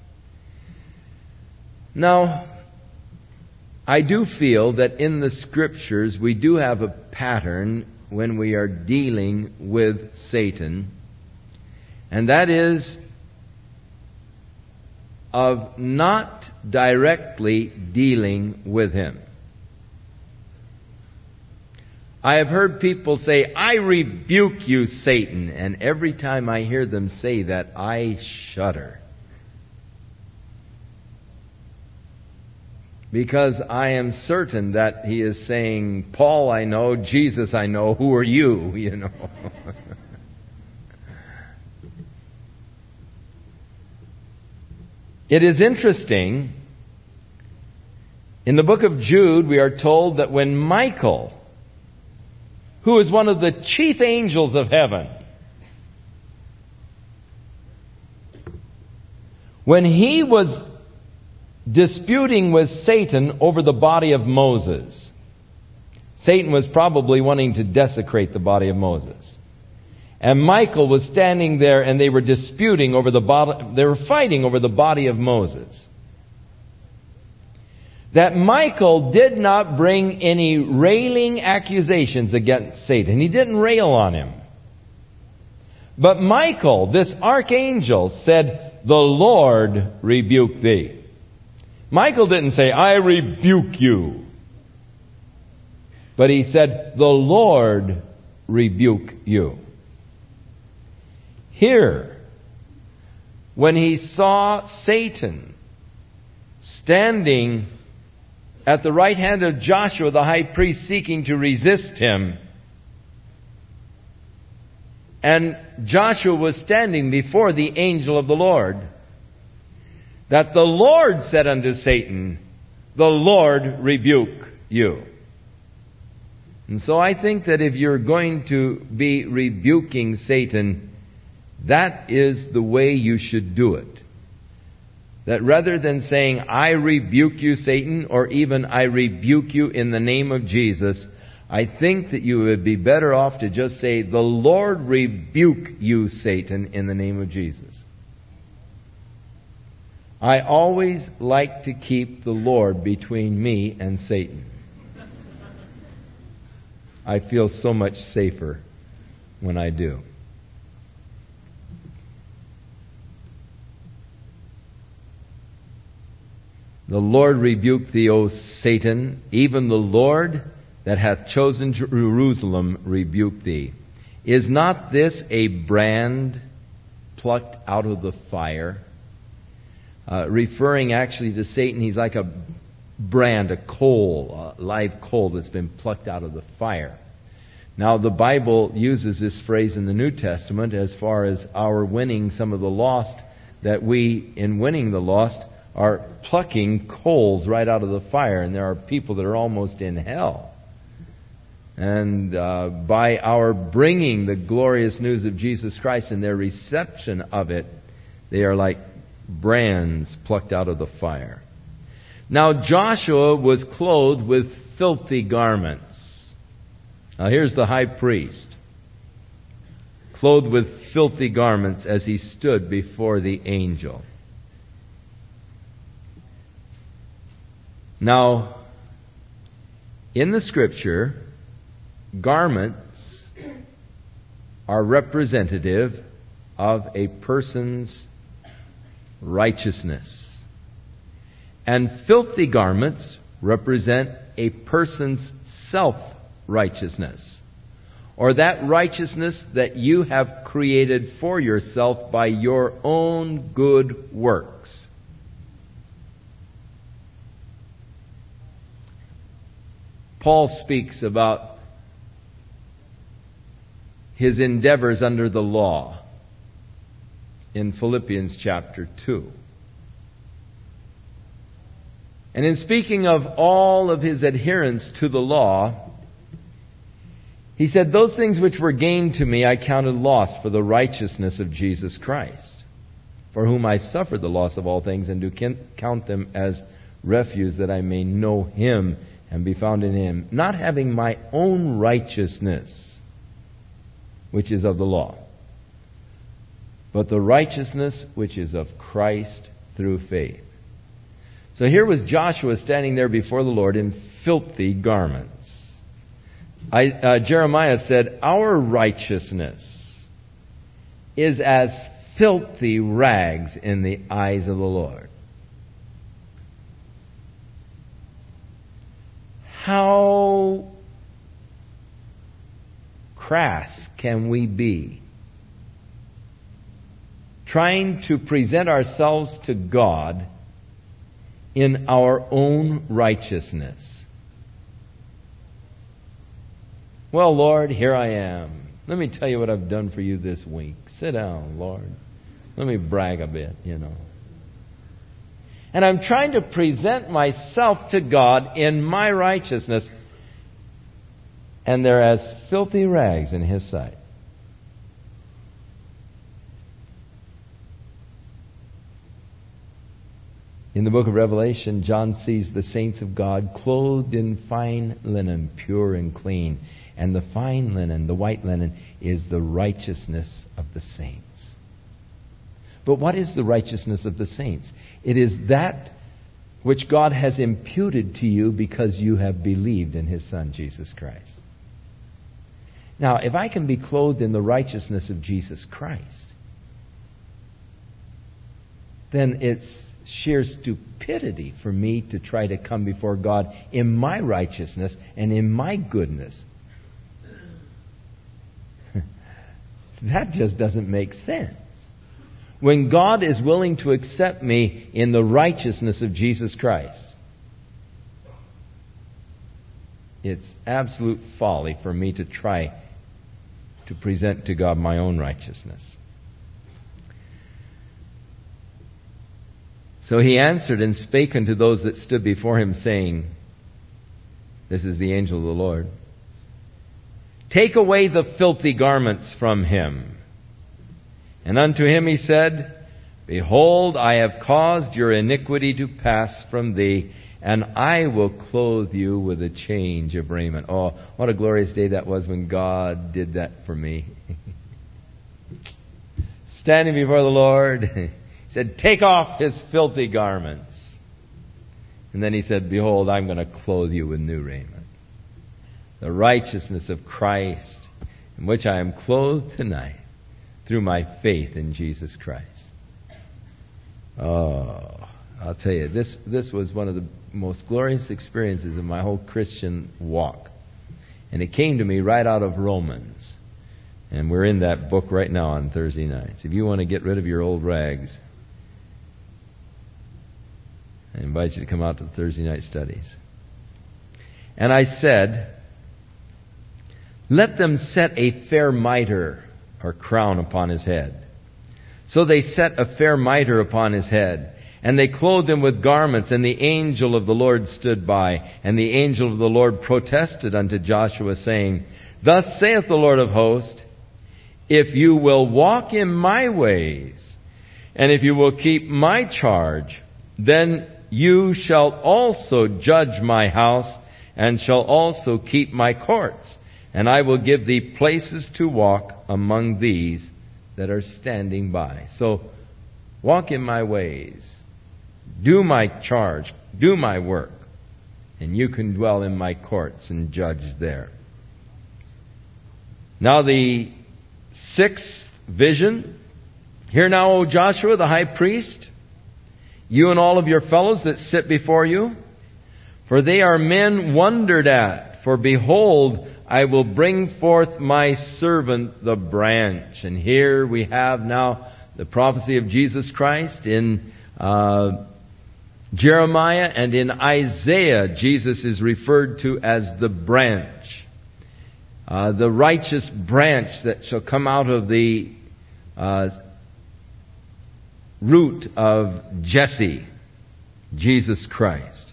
Now, I do feel that in the Scriptures we do have a pattern when we are dealing with Satan, and that is of not directly dealing with him. I have heard people say, I rebuke you, Satan, and every time I hear them say that, I shudder. Because I am certain that he is saying, Paul I know, Jesus I know, who are you? You know. It is interesting. In the book of Jude, we are told that when Michael, who is one of the chief angels of heaven, when he was disputing with Satan over the body of Moses. Satan was probably wanting to desecrate the body of Moses. And Michael was standing there and they were disputing over the body, they were fighting over the body of Moses. That Michael did not bring any railing accusations against Satan. He didn't rail on him. But Michael, this archangel, said, The Lord rebuke thee. Michael didn't say, I rebuke you. But he said, the Lord rebuke you. Here, when he saw Satan standing at the right hand of Joshua the high priest, seeking to resist him, and Joshua was standing before the angel of the Lord, that the Lord said unto Satan, the Lord rebuke you. And so I think that if you're going to be rebuking Satan, that is the way you should do it. That rather than saying, I rebuke you, Satan, or even I rebuke you in the name of Jesus, I think that you would be better off to just say, the Lord rebuke you, Satan, in the name of Jesus. I always like to keep the Lord between me and Satan. I feel so much safer when I do. The Lord rebuke thee, O Satan, even the Lord that hath chosen Jerusalem rebuke thee. Is not this a brand plucked out of the fire? Uh, referring actually to Satan, he's like a brand, a coal, a live coal that's been plucked out of the fire. Now, the Bible uses this phrase in the New Testament as far as our winning some of the lost, that we, in winning the lost, are plucking coals right out of the fire. And there are people that are almost in hell. And uh, by our bringing the glorious news of Jesus Christ and their reception of it, they are like brands plucked out of the fire. Now Joshua was clothed with filthy garments. Now here's the high priest, clothed with filthy garments as he stood before the angel. Now, in the Scripture, garments are representative of a person's righteousness. And filthy garments represent a person's self-righteousness, or that righteousness that you have created for yourself by your own good works. Paul speaks about his endeavors under the law in Philippians chapter two. And in speaking of all of his adherence to the law, he said, those things which were gained to me I counted loss for the righteousness of Jesus Christ, for whom I suffered the loss of all things, and do count them as refuse, that I may know Him and be found in Him, not having my own righteousness, which is of the law, but the righteousness which is of Christ through faith. So here was Joshua standing there before the Lord in filthy garments. I, uh, Jeremiah said, our righteousness is as filthy rags in the eyes of the Lord. How crass can we be, trying to present ourselves to God in our own righteousness? Well, Lord, here I am. Let me tell you what I've done for you this week. Sit down, Lord. Let me brag a bit, you know. And I'm trying to present myself to God in my righteousness, and they're as filthy rags in His sight. In the book of Revelation, John sees the saints of God clothed in fine linen, pure and clean. And the fine linen, the white linen, is the righteousness of the saints. But what is the righteousness of the saints? It is that which God has imputed to you because you have believed in His Son, Jesus Christ. Now, if I can be clothed in the righteousness of Jesus Christ, then it's sheer stupidity for me to try to come before God in my righteousness and in my goodness. That just doesn't make sense. when God is willing to accept me in the righteousness of Jesus Christ. It's absolute folly for me to try to present to God my own righteousness. So he answered and spake unto those that stood before him, saying, this is the angel of the Lord, take away the filthy garments from him. And unto him he said, behold, I have caused your iniquity to pass from thee, and I will clothe you with a change of raiment. Oh, what a glorious day that was when God did that for me. Standing before the Lord, he said, take off his filthy garments. And then he said, behold, I'm going to clothe you with new raiment. The righteousness of Christ, in which I am clothed tonight through my faith in Jesus Christ. Oh, I'll tell you, this, this was one of the most glorious experiences of my whole Christian walk. And it came to me right out of Romans. And we're in that book right now on Thursday nights. If you want to get rid of your old rags, I invite you to come out to the Thursday night studies. And I said, let them set a fair mitre or crown upon his head. So they set a fair mitre upon his head, and they clothed him with garments, and the angel of the Lord stood by. And the angel of the Lord protested unto Joshua, saying, thus saith the Lord of hosts, if you will walk in my ways, and if you will keep my charge, then you shall also judge my house, and shall also keep my courts. And I will give thee places to walk among these that are standing by. So, walk in my ways. Do my charge. Do my work. And you can dwell in my courts and judge there. Now the sixth vision. Hear now, O Joshua, the high priest, you and all of your fellows that sit before you, for they are men wondered at. For behold, I will bring forth my servant, the branch. And here we have now the prophecy of Jesus Christ in uh, Jeremiah, and in Isaiah, Jesus is referred to as the branch. Uh, the righteous branch that shall come out of the uh, root of Jesse, Jesus Christ.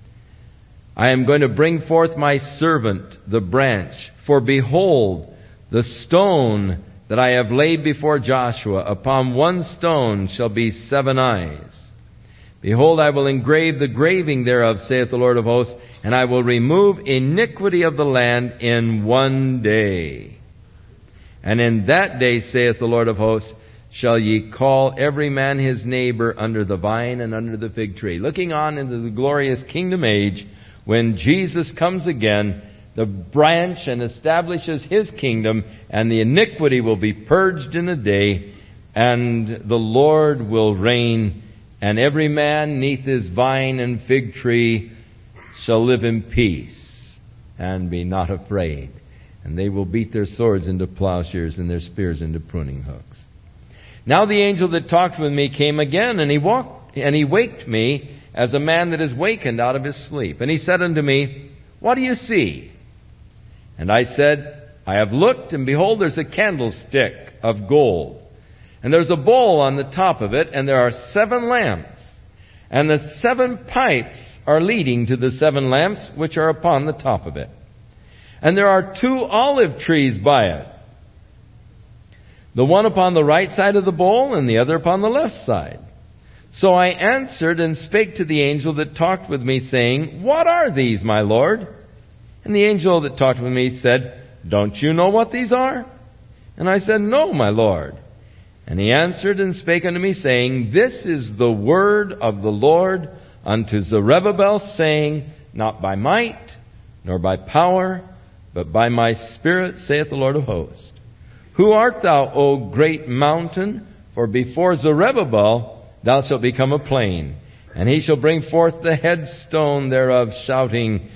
I am going to bring forth my servant, the branch. For behold, the stone that I have laid before Joshua, upon one stone shall be seven eyes. Behold, I will engrave the graving thereof, saith the Lord of hosts, and I will remove iniquity of the land in one day. And in that day, saith the Lord of hosts, shall ye call every man his neighbor under the vine and under the fig tree. Looking on into the glorious kingdom age, when Jesus comes again, the branch and establishes his kingdom, and the iniquity will be purged in a day, and the Lord will reign, and every man neath his vine and fig tree shall live in peace and be not afraid. And they will beat their swords into plowshares and their spears into pruning hooks. Now the angel that talked with me came again, and he walked, and he waked me as a man that is wakened out of his sleep. And he said unto me, what do you see? And I said, I have looked, and behold, there's a candlestick of gold. And there's a bowl on the top of it, and there are seven lamps. And the seven pipes are leading to the seven lamps which are upon the top of it. And there are two olive trees by it, the one upon the right side of the bowl, and the other upon the left side. So I answered and spake to the angel that talked with me, saying, what are these, my Lord? And the angel that talked with me said, don't you know what these are? And I said, no, my Lord. And he answered and spake unto me, saying, this is the word of the Lord unto Zerubbabel, saying, not by might, nor by power, but by my Spirit, saith the Lord of hosts. Who art thou, O great mountain? For before Zerubbabel thou shalt become a plain. And he shall bring forth the headstone thereof, shouting,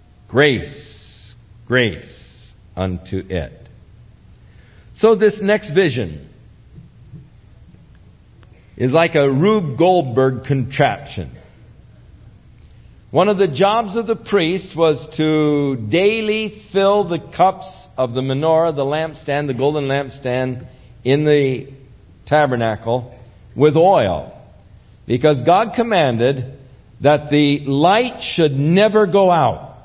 grace, grace unto it. So this next vision is like a Rube Goldberg contraption. One of the jobs of the priest was to daily fill the cups of the menorah, the lampstand, the golden lampstand in the tabernacle with oil. Because God commanded that the light should never go out.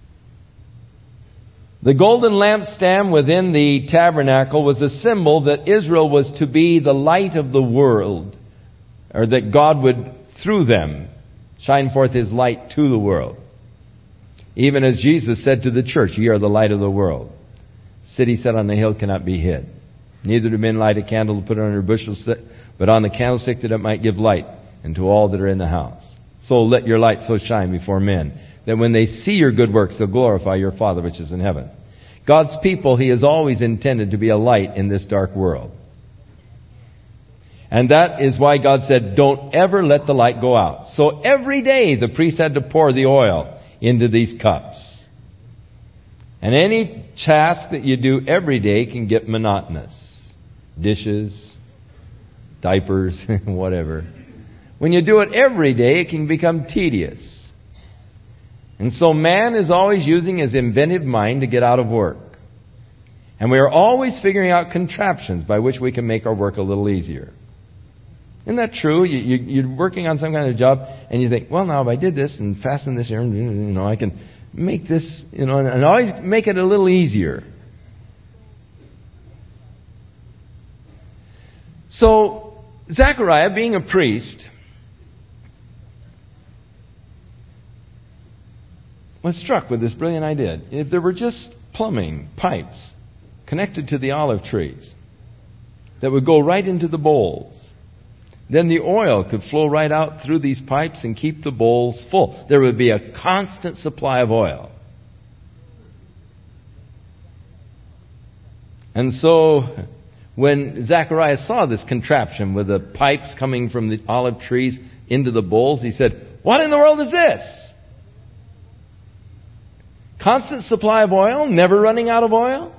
The golden lampstand within the tabernacle was a symbol that Israel was to be the light of the world, or that God would, through them, shine forth His light to the world. Even as Jesus said to the church, "Ye are the light of the world. City set on the hill cannot be hid. Neither do men light a candle to put it under a bushel, but on the candlestick that it might give light unto all that are in the house. So let your light so shine before men, that when they see your good works, they'll glorify your Father which is in heaven." God's people, He has always intended to be a light in this dark world. And that is why God said, don't ever let the light go out. So every day the priest had to pour the oil into these cups. And any task that you do every day can get monotonous. Dishes, diapers, whatever. When you do it every day, it can become tedious. And so man is always using his inventive mind to get out of work. And we are always figuring out contraptions by which we can make our work a little easier. Isn't that true? You, you, you're working on some kind of job, and you think, well, now if I did this and fasten this here, you know, I can make this, you know, and always make it a little easier. So, Zechariah, being a priest, was struck with this brilliant idea. If there were just plumbing pipes connected to the olive trees that would go right into the bowls, then the oil could flow right out through these pipes and keep the bowls full. There would be a constant supply of oil. And so, when Zechariah saw this contraption with the pipes coming from the olive trees into the bowls, he said, "What in the world is this? Constant supply of oil, never running out of oil?"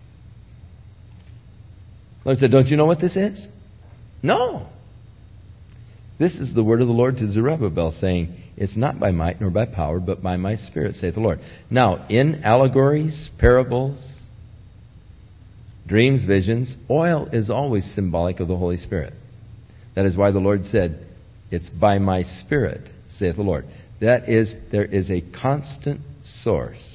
The Lord said, "Don't you know what this is?" "No." "This is the word of the Lord to Zerubbabel, saying, It's not by might nor by power, but by my Spirit, saith the Lord." Now, in allegories, parables, dreams, visions, oil is always symbolic of the Holy Spirit. That is why the Lord said, "It's by my Spirit, saith the Lord." That is, there is a constant source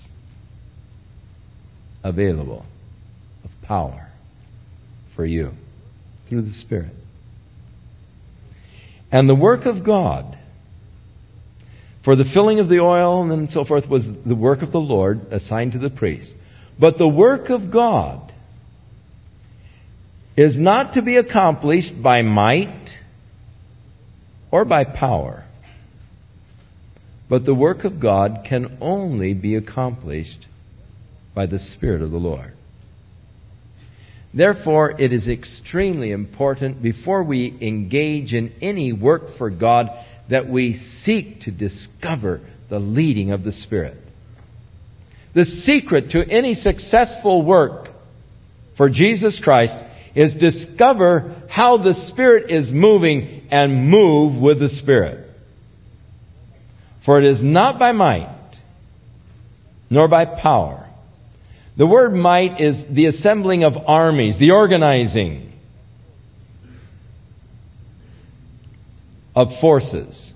available of power for you through the Spirit. And the work of God for the filling of the oil and then so forth was the work of the Lord assigned to the priest. But the work of God is not to be accomplished by might or by power. But the work of God can only be accomplished by the Spirit of the Lord. Therefore, it is extremely important before we engage in any work for God that we seek to discover the leading of the Spirit. The secret to any successful work for Jesus Christ is discover how the Spirit is moving and move with the Spirit. For it is not by might, nor by power. The word might is the assembling of armies, the organizing of forces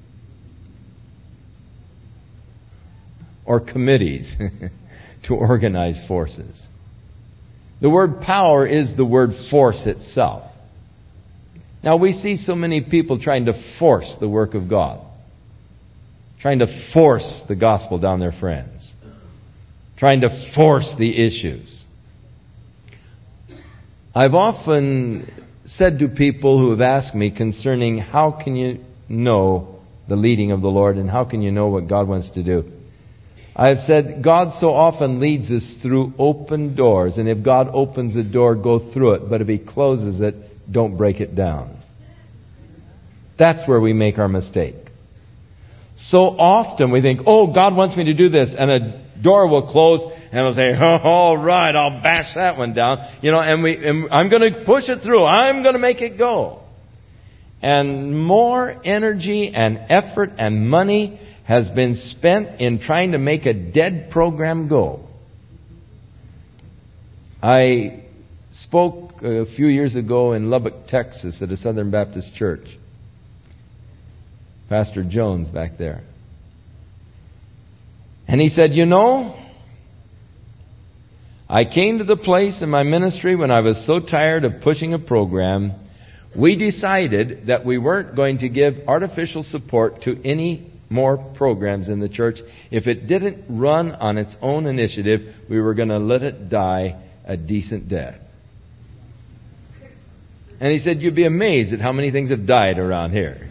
or committees to organize forces. The word power is the word force itself. Now we see so many people trying to force the work of God, trying to force the gospel down their friends, trying to force the issues. I've often said to people who have asked me concerning how can you know the leading of the Lord and how can you know what God wants to do, I have said God so often leads us through open doors, and if God opens a door, go through it, but if He closes it, don't break it down. That's where we make our mistake. So often we think, oh, God wants me to do this, and a door will close, and we'll say, oh, all right, I'll bash that one down. You know, and we, and I'm going to push it through. I'm going to make it go. And more energy and effort and money has been spent in trying to make a dead program go. I spoke a few years ago in Lubbock, Texas at a Southern Baptist church. Pastor Jones back there. And he said, you know, I came to the place in my ministry when I was so tired of pushing a program, we decided that we weren't going to give artificial support to any more programs in the church. If it didn't run on its own initiative, we were going to let it die a decent death. And he said, you'd be amazed at how many things have died around here.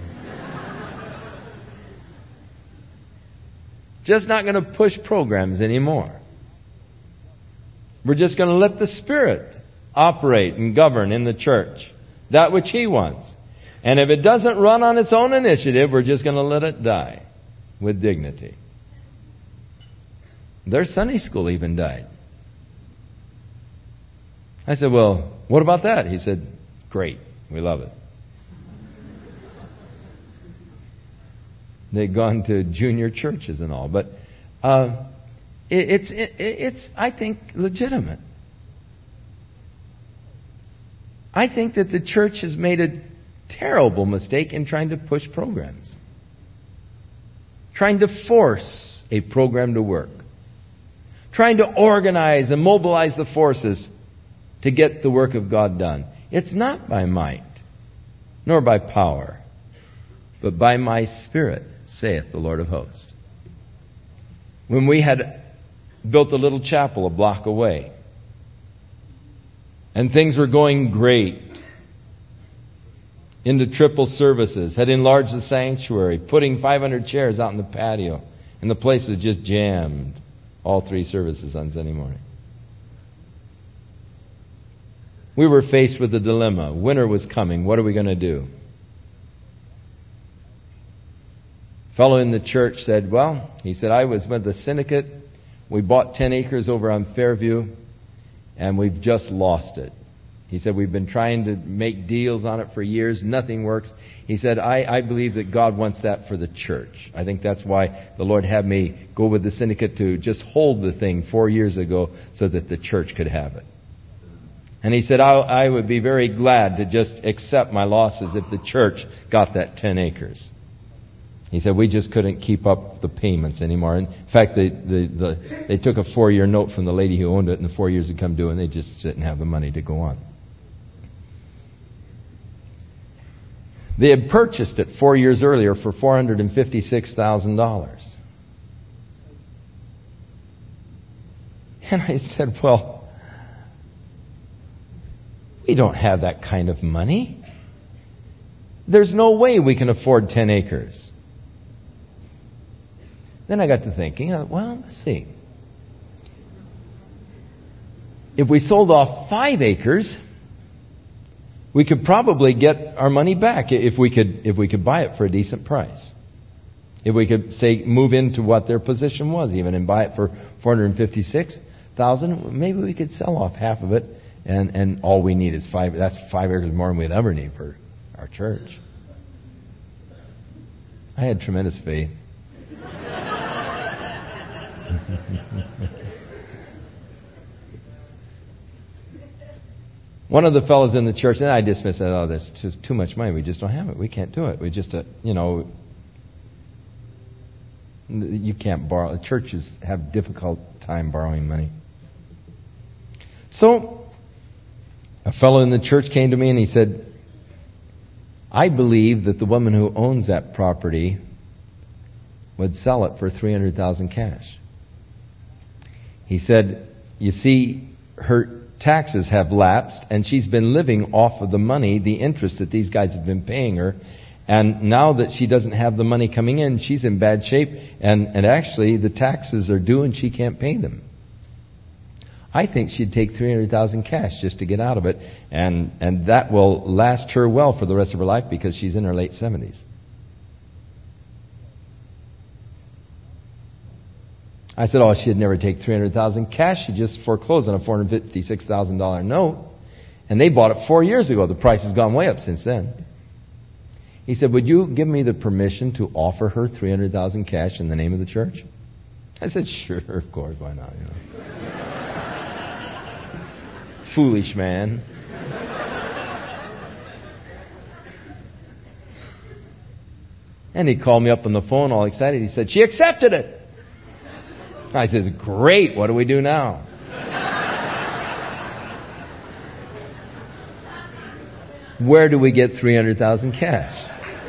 Just not going to push programs anymore. We're just going to let the Spirit operate and govern in the church. That which He wants. And if it doesn't run on its own initiative, we're just going to let it die with dignity. Their Sunday school even died. I said, well, what about that? He said, great. We love it. They'd gone to junior churches and all. But uh, it, it's, it, it's, I think, legitimate. I think that the church has made a terrible mistake in trying to push programs. Trying to force a program to work. Trying to organize and mobilize the forces to get the work of God done. It's not by might, nor by power, but by my Spirit, saith the Lord of hosts. When we had built a little chapel a block away, and things were going great, into triple services, had enlarged the sanctuary, putting five hundred chairs out in the patio, and the place was just jammed, all three services on Sunday morning. We were faced with a dilemma. Winter was coming. What are we going to do? A fellow in the church said, well, he said, I was with the syndicate. We bought ten acres over on Fairview, and we've just lost it. He said, we've been trying to make deals on it for years. Nothing works. He said, I, I believe that God wants that for the church. I think that's why the Lord had me go with the syndicate to just hold the thing four years ago so that the church could have it. And he said, I, I would be very glad to just accept my losses if the church got that ten acres. He said, we just couldn't keep up the payments anymore. In fact, they, they, the, they took a four-year note from the lady who owned it, and the four years had come due, and they just didn't have the money to go on. They had purchased it four years earlier for four hundred fifty-six thousand dollars. And I said, well, we don't have that kind of money. There's no way we can afford ten acres. Then I got to thinking, well, let's see. If we sold off five acres, we could probably get our money back if we could if we could buy it for a decent price. If we could, say, move into what their position was even and buy it for four hundred fifty-six thousand dollars, maybe we could sell off half of it, and, and all we need is five. That's five acres more than we'd ever need for our church. I had tremendous faith. One of the fellows in the church, and I dismissed it, oh, that's too, too much money. We just don't have it. We can't do it. We just, uh, you know, you can't borrow. Churches have difficult time borrowing money. So, a fellow in the church came to me and he said, I believe that the woman who owns that property would sell it for three hundred thousand dollars cash. He said, you see, her taxes have lapsed, and she's been living off of the money, the interest that these guys have been paying her. And now that she doesn't have the money coming in, she's in bad shape. And, and actually, the taxes are due and she can't pay them. I think she'd take three hundred thousand dollars cash just to get out of it. And, and that will last her well for the rest of her life because she's in her late seventies. I said, oh, she'd never take three hundred thousand dollars cash. She'd just foreclose on a four hundred fifty-six thousand dollars note. And they bought it four years ago. The price has gone way up since then. He said, would you give me the permission to offer her three hundred thousand dollars cash in the name of the church? I said, sure, of course, why not? You know. Foolish man. And he called me up on the phone all excited. He said, she accepted it. I said, great, what do we do now? Where do we get three hundred thousand dollars cash?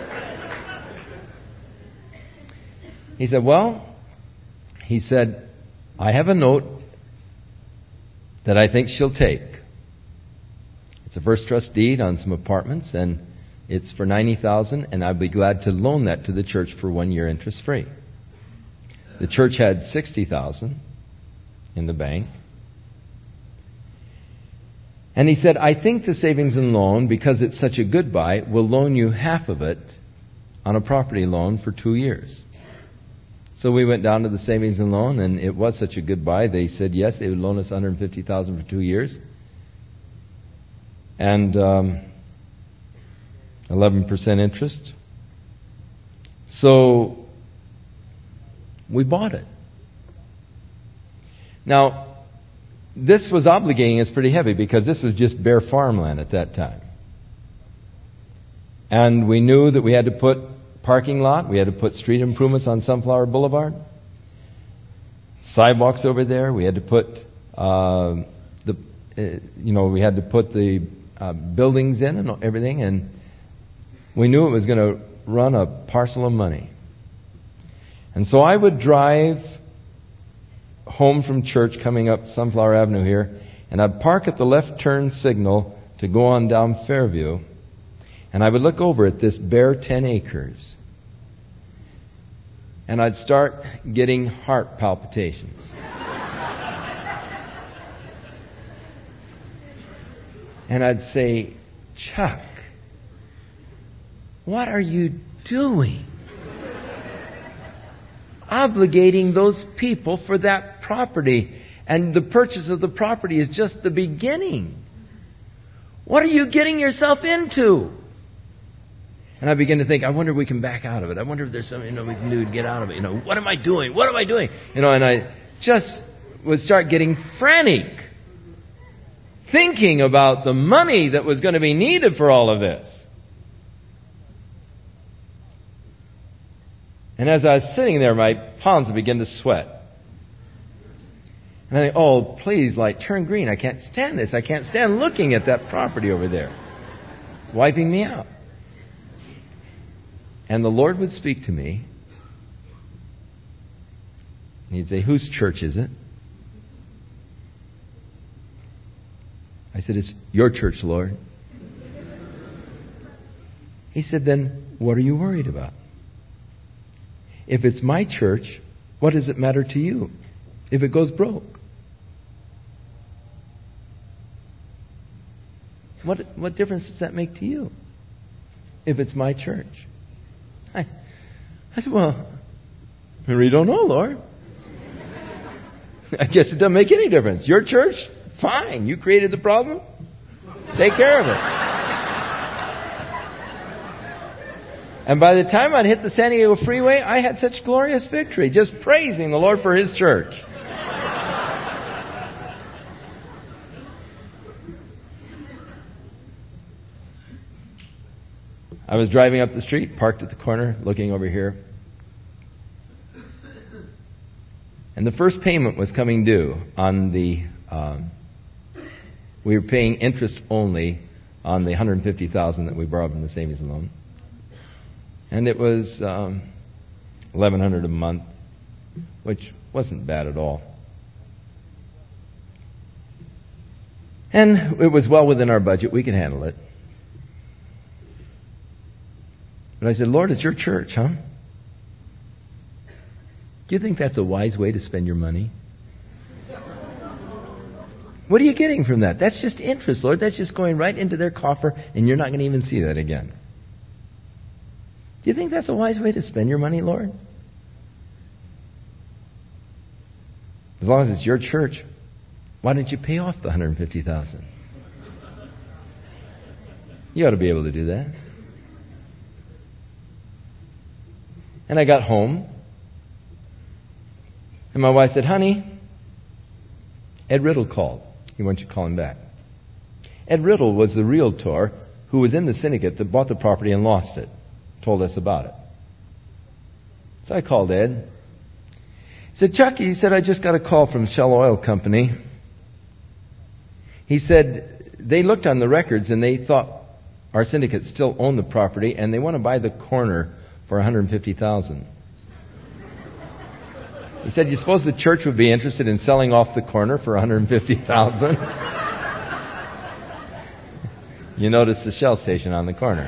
He said, well, he said, I have a note that I think she'll take. It's a first trust deed on some apartments, and it's for ninety thousand dollars, and I'd be glad to loan that to the church for one year interest free. The church had sixty thousand dollars in the bank. And he said, I think the savings and loan, because it's such a good buy, will loan you half of it on a property loan for two years. So we went down to the savings and loan, and it was such a good buy. They said yes, they would loan us one hundred fifty thousand dollars for two years. And um, eleven percent interest. So we bought it. Now, this was obligating us pretty heavy because this was just bare farmland at that time. And we knew that we had to put parking lot, we had to put street improvements on Sunflower Boulevard, sidewalks over there, we had to put uh, the, uh, you know, we had to put the uh, buildings in and everything, and we knew it was going to run a parcel of money. And so I would drive home from church coming up Sunflower Avenue here, and I'd park at the left turn signal to go on down Fairview, and I would look over at this bare ten acres, and I'd start getting heart palpitations. And I'd say, Chuck, what are you doing? Obligating those people for that property, and the purchase of the property is just the beginning. What are you getting yourself into? And I begin to think, I wonder if we can back out of it. I wonder if there's something, you know, we can do to get out of it. You know, what am I doing? What am I doing? You know, and I just would start getting frantic, thinking about the money that was going to be needed for all of this. And as I was sitting there, my palms would begin to sweat. And I think, oh, please, light, turn green. I can't stand this. I can't stand looking at that property over there. It's wiping me out. And the Lord would speak to me. And He'd say, whose church is it? I said, it's your church, Lord. He said, then what are you worried about? If it's my church, what does it matter to you if it goes broke? What what difference does that make to you if it's my church? I, I said, well, I really don't know, Lord. I guess it doesn't make any difference. Your church, fine. You created the problem. Take care of it. And by the time I'd hit the San Diego Freeway, I had such glorious victory, just praising the Lord for His church. I was driving up the street, parked at the corner, looking over here. And the first payment was coming due on the... Um, we were paying interest only on the one hundred fifty thousand dollars that we borrowed from the savings and loan. And it was um, eleven hundred dollars a month, which wasn't bad at all. And it was well within our budget. We could handle it. But I said, Lord, it's your church, huh? Do you think that's a wise way to spend your money? What are you getting from that? That's just interest, Lord. That's just going right into their coffer, and you're not going to even see that again. Do you think that's a wise way to spend your money, Lord? As long as it's your church, why don't you pay off the one hundred fifty thousand dollars? You ought to be able to do that. And I got home, and my wife said, honey, Ed Riddle called. He wants you to call him back. Ed Riddle was the realtor who was in the syndicate that bought the property and lost it. Told us about it. So I called Ed. He said, Chucky, he said, I just got a call from Shell Oil Company. He said, they looked on the records and they thought our syndicate still owned the property and they want to buy the corner for one hundred fifty thousand dollars. He said, you suppose the church would be interested in selling off the corner for one hundred fifty thousand dollars? You notice the Shell station on the corner.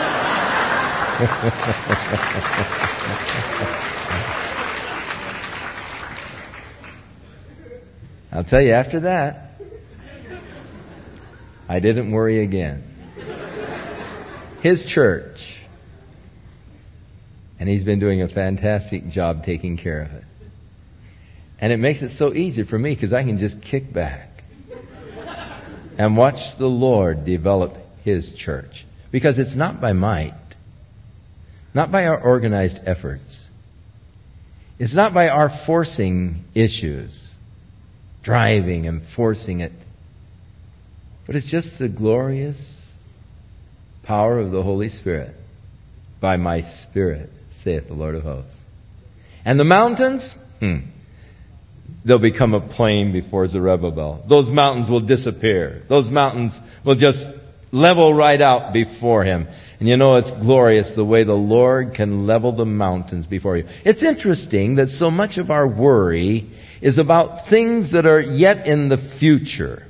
I'll tell you, after that, I didn't worry again. His church. And he's been doing a fantastic job taking care of it. And it makes it so easy for me because I can just kick back and watch the Lord develop His church. Because it's not by might, not by our organized efforts. It's not by our forcing issues, driving and forcing it. But it's just the glorious power of the Holy Spirit. By my Spirit, saith the Lord of hosts. And the mountains? Hmm. They'll become a plain before Zerubbabel. Those mountains will disappear. Those mountains will just level right out before him. And you know, it's glorious the way the Lord can level the mountains before you. It's interesting that so much of our worry is about things that are yet in the future.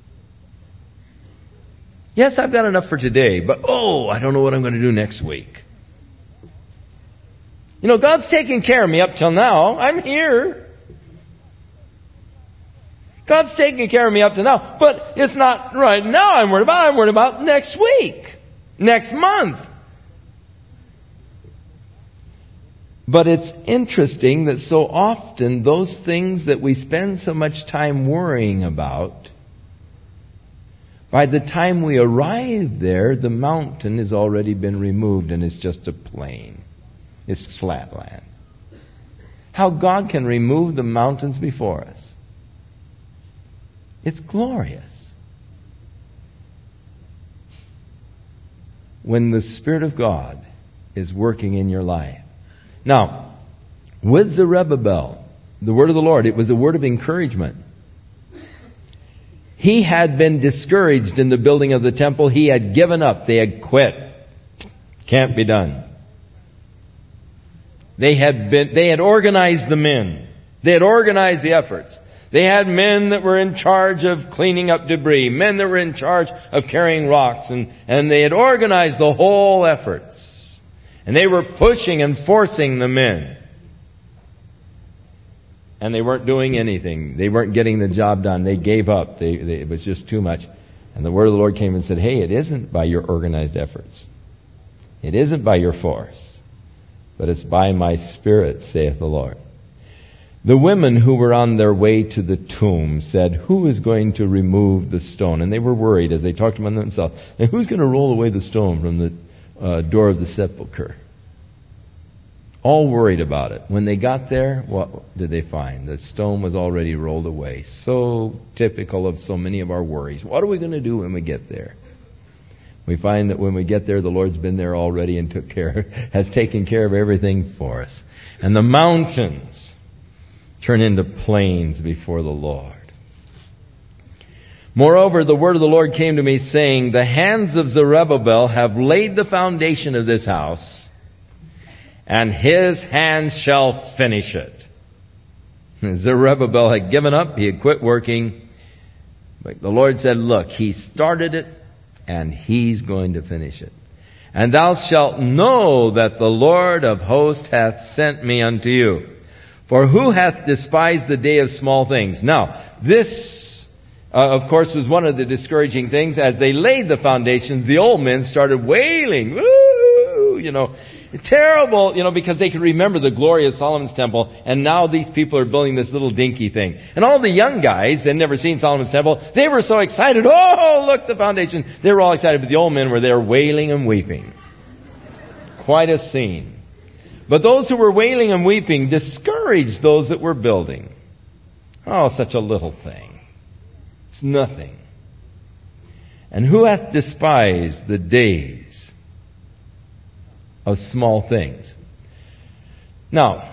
Yes, I've got enough for today, but oh, I don't know what I'm going to do next week. You know, God's taking care of me up till now. I'm here. God's taking care of me up to now. But it's not right now I'm worried about. I'm worried about next week. Next month. But it's interesting that so often those things that we spend so much time worrying about, by the time we arrive there, the mountain has already been removed and it's just a plain. It's flat land. How God can remove the mountains before us. It's glorious. When the Spirit of God is working in your life. Now, with Zerubbabel, the word of the Lord, it was a word of encouragement. He had been discouraged in the building of the temple. He had given up. They had quit. Can't be done. They had been, they had organized the men. They had organized the efforts. They had men that were in charge of cleaning up debris, men that were in charge of carrying rocks, and, and they had organized the whole efforts. And they were pushing and forcing the men. And they weren't doing anything. They weren't getting the job done. They gave up. They, they, it was just too much. And the word of the Lord came and said, hey, it isn't by your organized efforts. It isn't by your force. But it's by my Spirit, saith the Lord. The women who were on their way to the tomb said, who is going to remove the stone? And they were worried as they talked among themselves. And who's going to roll away the stone from the uh, door of the sepulchre? All worried about it. When they got there, what did they find? The stone was already rolled away. So typical of so many of our worries. What are we going to do when we get there? We find that when we get there, the Lord's been there already and took care, has taken care of everything for us. And the mountains turn into plains before the Lord. Moreover, the word of the Lord came to me saying, the hands of Zerubbabel have laid the foundation of this house, and his hands shall finish it. And Zerubbabel had given up, he had quit working. But the Lord said, look, he started it, and he's going to finish it. And thou shalt know that the Lord of hosts hath sent me unto you. For who hath despised the day of small things? Now, this, uh, of course, was one of the discouraging things. As they laid the foundations, the old men started wailing. Woo! You know, terrible, you know, because they could remember the glory of Solomon's temple. And now these people are building this little dinky thing. And all the young guys, they'd never seen Solomon's temple. They were so excited. Oh, look, the foundation. They were all excited. But the old men were there wailing and weeping. Quite a scene. But those who were wailing and weeping discouraged those that were building. Oh, such a little thing. It's nothing. And who hath despised the days of small things? Now,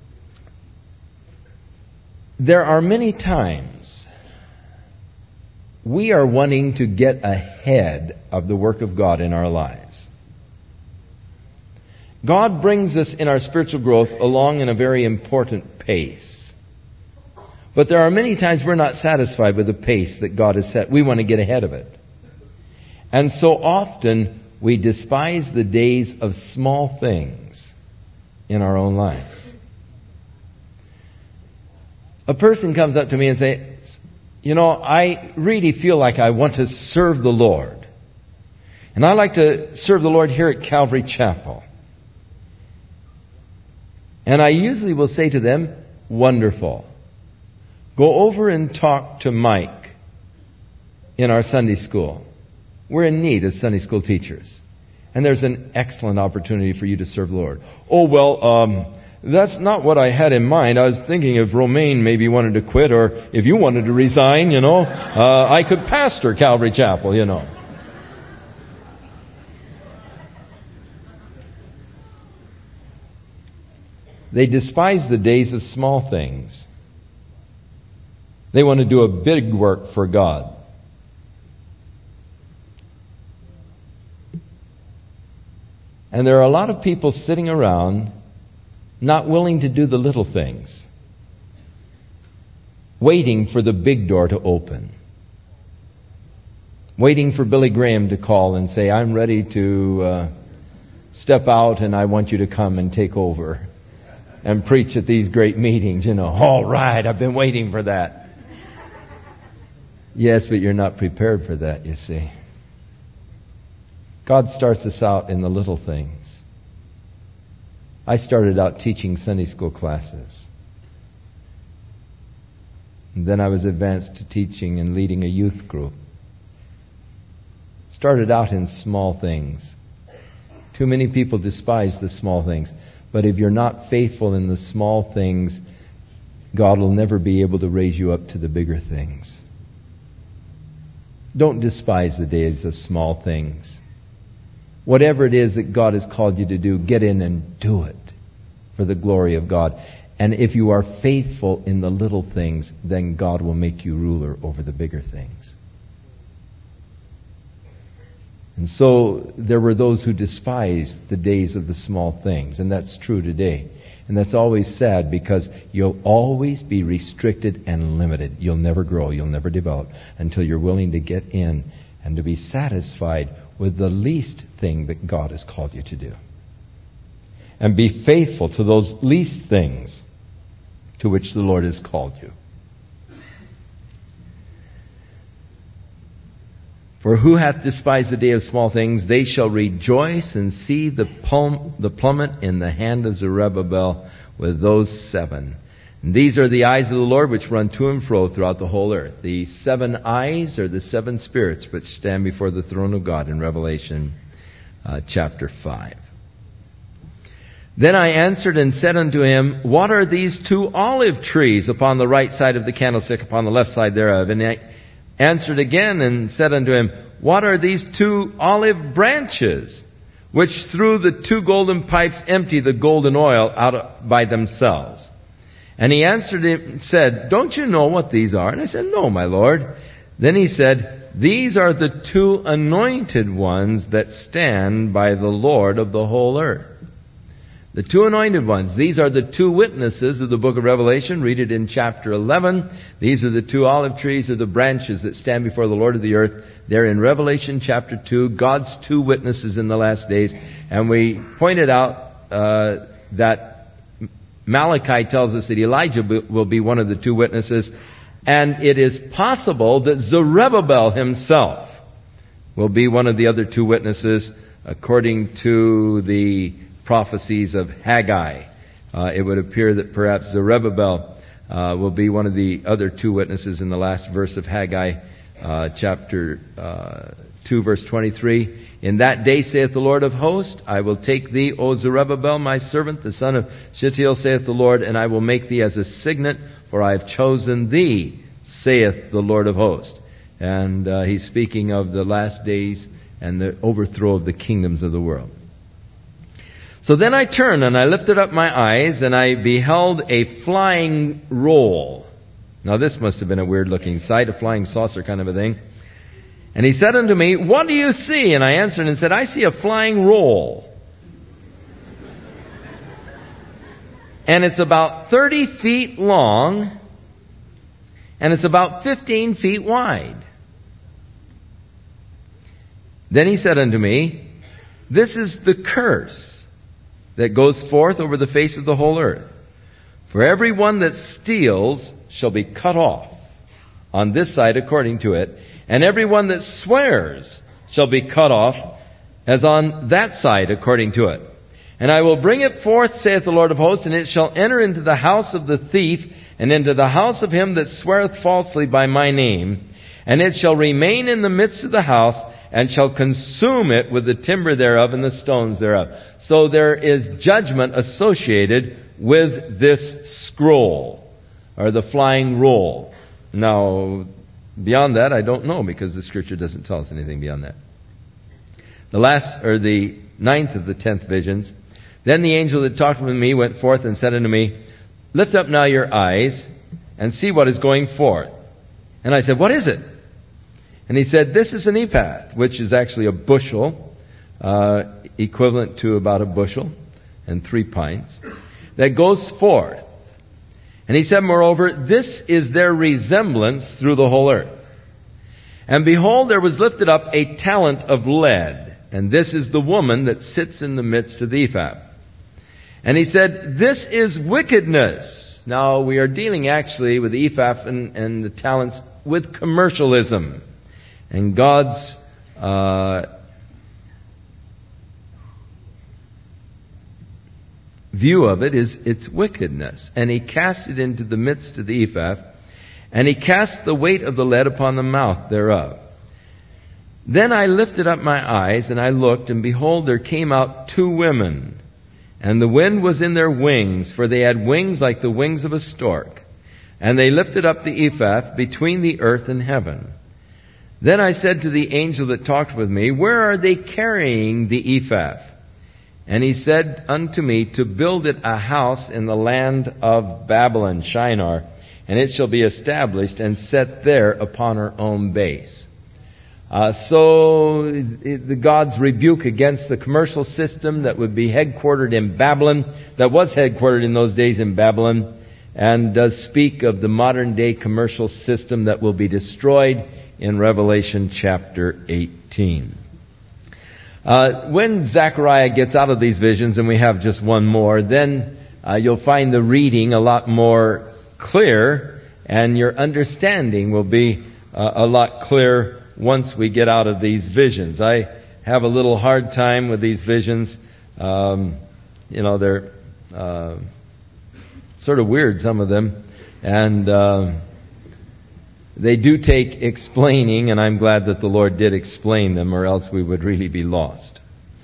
there are many times we are wanting to get ahead of the work of God in our lives. God brings us in our spiritual growth along in a very important pace. But there are many times we're not satisfied with the pace that God has set. We want to get ahead of it. And so often we despise the days of small things in our own lives. A person comes up to me and says, you know, I really feel like I want to serve the Lord. And I like to serve the Lord here at Calvary Chapel. And I usually will say to them, wonderful. Go over and talk to Mike in our Sunday school. We're in need of Sunday school teachers. And there's an excellent opportunity for you to serve the Lord. Oh, well, um, that's not what I had in mind. I was thinking if Romaine maybe wanted to quit, or if you wanted to resign, you know, uh, I could pastor Calvary Chapel, you know. They despise the days of small things. They want to do a big work for God. And there are a lot of people sitting around not willing to do the little things, waiting for the big door to open, waiting for Billy Graham to call and say, I'm ready to uh, step out and I want you to come and take over and preach at these great meetings. You know, all right, I've been waiting for that. Yes, but you're not prepared for that, you see. God starts us out in the little things. I started out teaching Sunday school classes. And then I was advanced to teaching and leading a youth group. Started out in small things. Too many people despise the small things. But if you're not faithful in the small things, God will never be able to raise you up to the bigger things. Don't despise the days of small things. Whatever it is that God has called you to do, get in and do it for the glory of God. And if you are faithful in the little things, then God will make you ruler over the bigger things. And so there were those who despised the days of the small things. And that's true today. And that's always sad, because you'll always be restricted and limited. You'll never grow, you'll never develop until you're willing to get in and to be satisfied with the least thing that God has called you to do. And be faithful to those least things to which the Lord has called you. For who hath despised the day of small things? They shall rejoice and see the, plum, the plummet in the hand of Zerubbabel with those seven. And these are the eyes of the Lord which run to and fro throughout the whole earth. The seven eyes are the seven spirits which stand before the throne of God in Revelation uh, chapter five. Then I answered and said unto him, What are these two olive trees upon the right side of the candlestick, upon the left side thereof? And I answered again and said unto him, What are these two olive branches, which through the two golden pipes empty the golden oil out by themselves? And he answered and said, Don't you know what these are? And I said, No, my Lord. Then he said, These are the two anointed ones that stand by the Lord of the whole earth. The two anointed ones. These are the two witnesses of the book of Revelation. Read it in chapter eleven. These are the two olive trees, or the branches that stand before the Lord of the earth. They're in Revelation chapter two, God's two witnesses in the last days. And we pointed out uh, that Malachi tells us that Elijah will be one of the two witnesses. And it is possible that Zerubbabel himself will be one of the other two witnesses, according to the prophecies of Haggai. Uh, it would appear that perhaps Zerubbabel uh, will be one of the other two witnesses in the last verse of Haggai, uh, chapter uh, two, verse twenty-three. In that day, saith the Lord of hosts, I will take thee, O Zerubbabel, my servant, the son of Shealtiel, saith the Lord, and I will make thee as a signet, for I have chosen thee, saith the Lord of hosts. And uh, he's speaking of the last days and the overthrow of the kingdoms of the world. So then I turned and I lifted up my eyes, and I beheld a flying roll. Now this must have been a weird-looking sight, a flying saucer kind of a thing. And he said unto me, What do you see? And I answered and said, I see a flying roll. And it's about thirty feet long, and it's about fifteen feet wide. Then he said unto me, This is the curse that goes forth over the face of the whole earth. For every one that steals shall be cut off on this side according to it, and every one that swears shall be cut off as on that side according to it. And I will bring it forth, saith the Lord of hosts, and it shall enter into the house of the thief, and into the house of him that sweareth falsely by my name, and it shall remain in the midst of the house, and shall consume it with the timber thereof and the stones thereof. So there is judgment associated with this scroll, or the flying roll. Now, beyond that, I don't know, because the Scripture doesn't tell us anything beyond that. The last, or the ninth of the tenth visions. Then the angel that talked with me went forth and said unto me, Lift up now your eyes, and see what is going forth. And I said, What is it? And he said, This is an ephah, which is actually a bushel, uh, equivalent to about a bushel and three pints, that goes forth. And he said, Moreover, this is their resemblance through the whole earth. And behold, there was lifted up a talent of lead, and this is the woman that sits in the midst of the ephah. And he said, This is wickedness. Now, we are dealing actually with the ephah and, and the talents with commercialism. And God's uh, view of it is its wickedness. And he cast it into the midst of the ephah, and he cast the weight of the lead upon the mouth thereof. Then I lifted up my eyes, and I looked, and behold, there came out two women. And the wind was in their wings, for they had wings like the wings of a stork. And they lifted up the ephah between the earth and heaven. Then I said to the angel that talked with me, Where are they carrying the ephah? And he said unto me, To build it a house in the land of Babylon, Shinar, and it shall be established and set there upon her own base. Uh, so it, the God's rebuke against the commercial system that would be headquartered in Babylon, that was headquartered in those days in Babylon, and does speak of the modern day commercial system that will be destroyed in Revelation chapter eighteen. Uh, when Zechariah gets out of these visions, and we have just one more, then uh, you'll find the reading a lot more clear, and your understanding will be uh, a lot clearer once we get out of these visions. I have a little hard time with these visions. Um, you know, they're uh, sort of weird, some of them, and uh, they do take explaining, and I'm glad that the Lord did explain them, or else we would really be lost.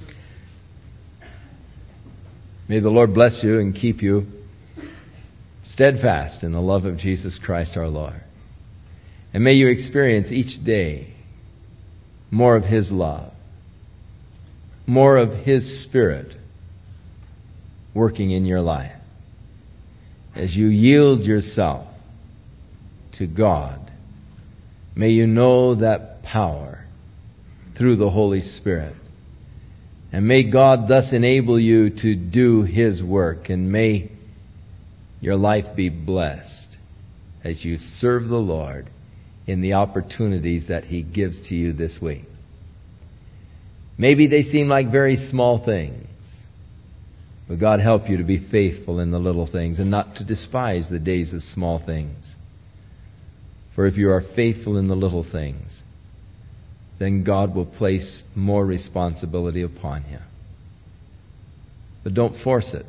May the Lord bless you and keep you steadfast in the love of Jesus Christ our Lord. And may you experience each day more of His love, more of His Spirit working in your life as you yield yourself to God. May you know that power through the Holy Spirit. And may God thus enable you to do His work. And may your life be blessed as you serve the Lord in the opportunities that He gives to you this week. Maybe they seem like very small things. But God help you to be faithful in the little things and not to despise the days of small things. For if you are faithful in the little things, then God will place more responsibility upon you. But don't force it.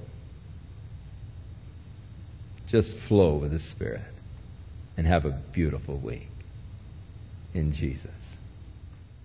Just flow with the Spirit and have a beautiful week. in Jesus.